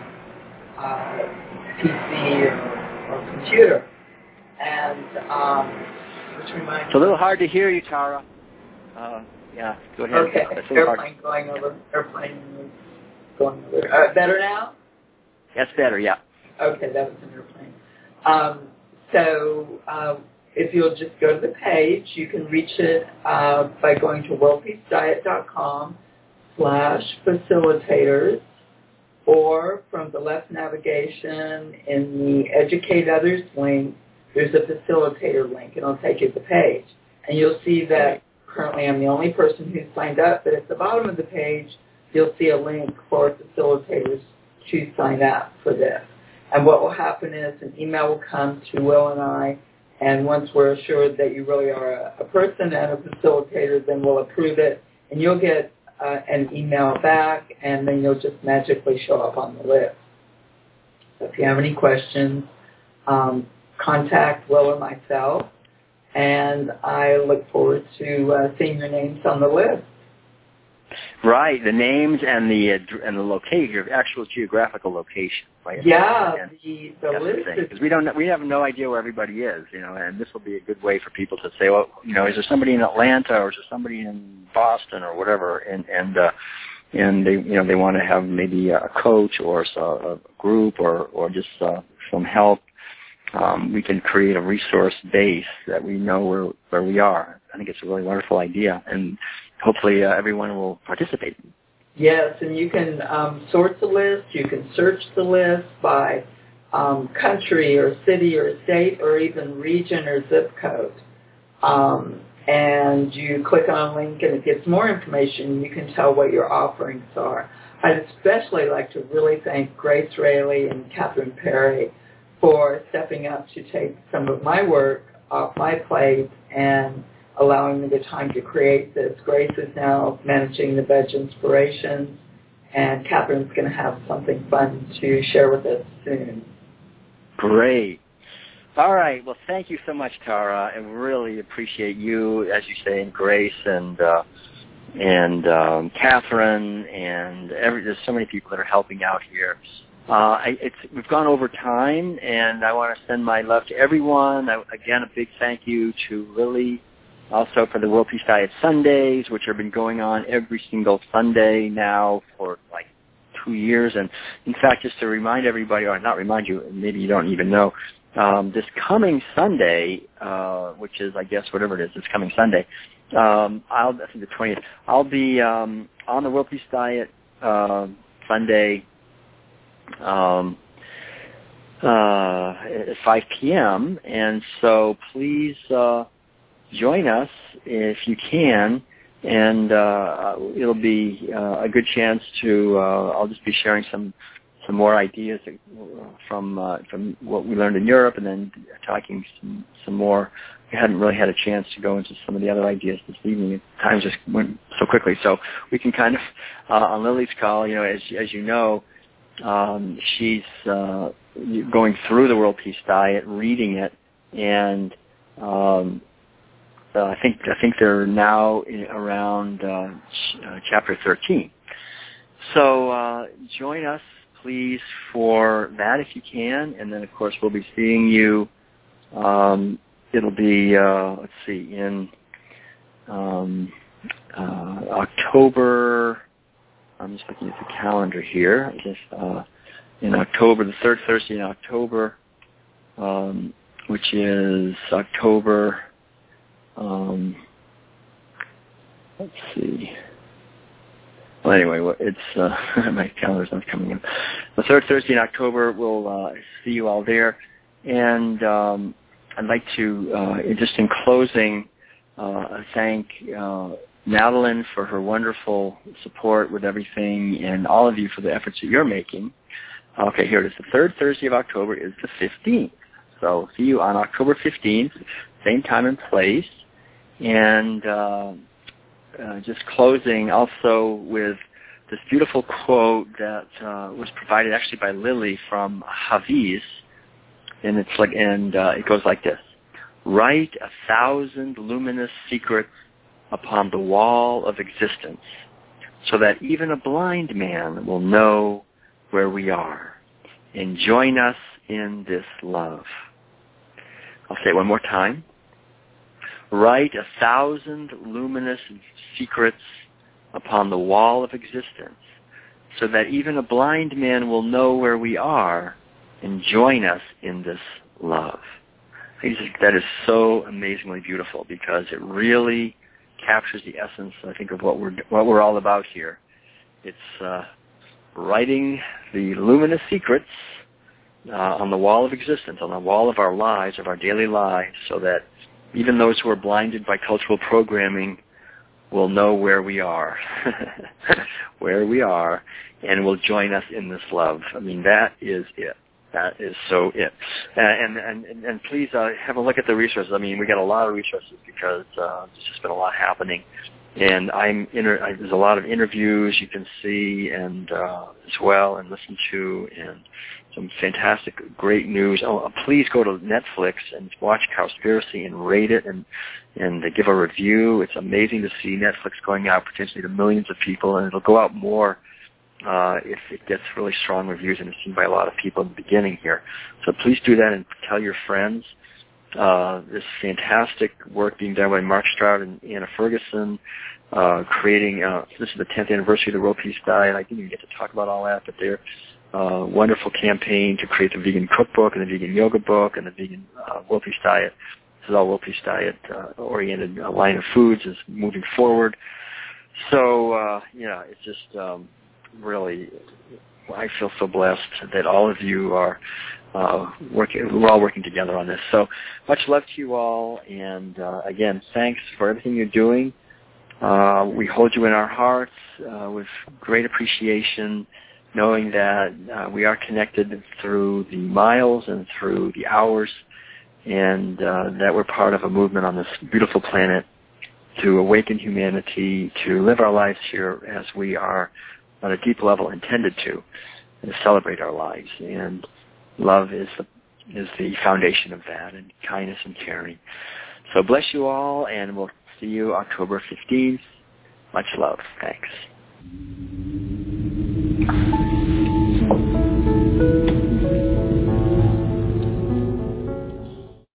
[SPEAKER 4] PC or computer. And which reminds me.
[SPEAKER 1] It's a little hard to hear you, Tara. Yeah, go ahead.
[SPEAKER 4] Okay, airplane going over. Better now?
[SPEAKER 1] That's better, yeah.
[SPEAKER 4] Okay, that was an airplane. If you'll just go to the page, you can reach it by going to worldpeacediet.com/facilitators, or from the left navigation in the Educate Others link, there's a facilitator link, and it'll take you to the page. And you'll see that currently I'm the only person who's signed up, but at the bottom of the page, you'll see a link for facilitators to sign up for this. And what will happen is an email will come to Will and I, and once we're assured that you really are a person and a facilitator, then we'll approve it, and you'll get an email back, and then you'll just magically show up on the list. So if you have any questions, contact Will or myself, and I look forward to seeing your names on the list.
[SPEAKER 1] Right, the names and the location, your actual geographical location. Right?
[SPEAKER 4] Yeah, the list is,
[SPEAKER 1] because we have no idea where everybody is, and this will be a good way for people to say, well, is there somebody in Atlanta, or is there somebody in Boston, or whatever, and they want to have maybe a coach or a group or just some help. We can create a resource base that we know where we are. I think it's a really wonderful idea, and hopefully everyone will participate.
[SPEAKER 4] Yes, and you can sort the list. You can search the list by country or city or state or even region or zip code. And you click on a link and it gives more information. You can tell what your offerings are. I'd especially like to really thank Grace Raley and Catherine Perry for stepping up to take some of my work off my plate and allowing me the time to create this. Grace is now managing the Veg Inspirations, and Catherine's going to have something fun to share with us soon.
[SPEAKER 1] Great. All right. Well, thank you so much, Tara. I really appreciate you, as you say, and Grace, and Catherine, and there's so many people that are helping out here. We've gone over time, and I want to send my love to everyone. Again, a big thank you to Lily, also for the World Peace Diet Sundays, which have been going on every single Sunday now for like 2 years. And in fact, just to remind everybody, or not remind you, maybe you don't even know, this coming Sunday, which is, I guess, whatever it is, this coming Sunday, I think the 20th, I'll be on the World Peace Diet Sunday at 5 p.m., and so please join us if you can, and it'll be a good chance to, I'll just be sharing some more ideas from what we learned in Europe, and then talking some more. We hadn't really had a chance to go into some of the other ideas this evening. Time just went so quickly, so we can kind of, on Lily's call, as you know, she's going through the World Peace Diet, reading it, and I think they're now around chapter 13. So join us, please, for that if you can, and then of course we'll be seeing you. It'll be let's see, in October. I'm just looking at the calendar here. I guess in October, the third Thursday in October, which is October. Let's see. Well, anyway, it's my calendar's not coming in. The third Thursday in October, we'll see you all there. And I'd like to, just in closing, thank Madeline for her wonderful support with everything, and all of you for the efforts that you're making. Okay, here it is. The third Thursday of October is the 15th. So see you on October 15th, same time and place. And just closing also with this beautiful quote that was provided actually by Lily from Hafiz, and it goes like this: "Write 1,000 luminous secrets upon the wall of existence, so that even a blind man will know where we are, and join us in this love." I'll say it one more time. Write 1,000 luminous secrets upon the wall of existence, so that even a blind man will know where we are and join us in this love. That is so amazingly beautiful, because it really captures the essence, I think, of what we're all about here. It's writing the luminous secrets on the wall of existence, on the wall of our lives, of our daily lives, so that even those who are blinded by cultural programming will know where we are, where we are, and will join us in this love. I mean, that is it. That is so it. And please have a look at the resources. I mean, we got a lot of resources because there's just been a lot happening. And there's a lot of interviews you can see and as well and listen to, and some fantastic, great news. Please go to Netflix and watch Cowspiracy and rate it and give a review. It's amazing to see Netflix going out potentially to millions of people, and it'll go out more if it gets really strong reviews and it's seen by a lot of people in the beginning here. So please do that and tell your friends. This fantastic work being done by Mark Stroud and Anna Ferguson, creating, this is the 10th anniversary of the World Peace Diet. I didn't even get to talk about all that, but they're wonderful campaign to create the vegan cookbook and the vegan yoga book and the vegan World Peace Diet. This is all World Peace Diet oriented line of foods is moving forward. So, it's just really, I feel so blessed that all of you are we're all working together on this. So much love to you all, and again, thanks for everything you're doing. We hold you in our hearts with great appreciation, knowing that we are connected through the miles and through the hours, and that we're part of a movement on this beautiful planet to awaken humanity, to live our lives here as we are on a deep level intended to, and to celebrate our lives. And love is the foundation of that, and kindness and caring. So bless you all, and we'll see you October 15th Much love. Thanks.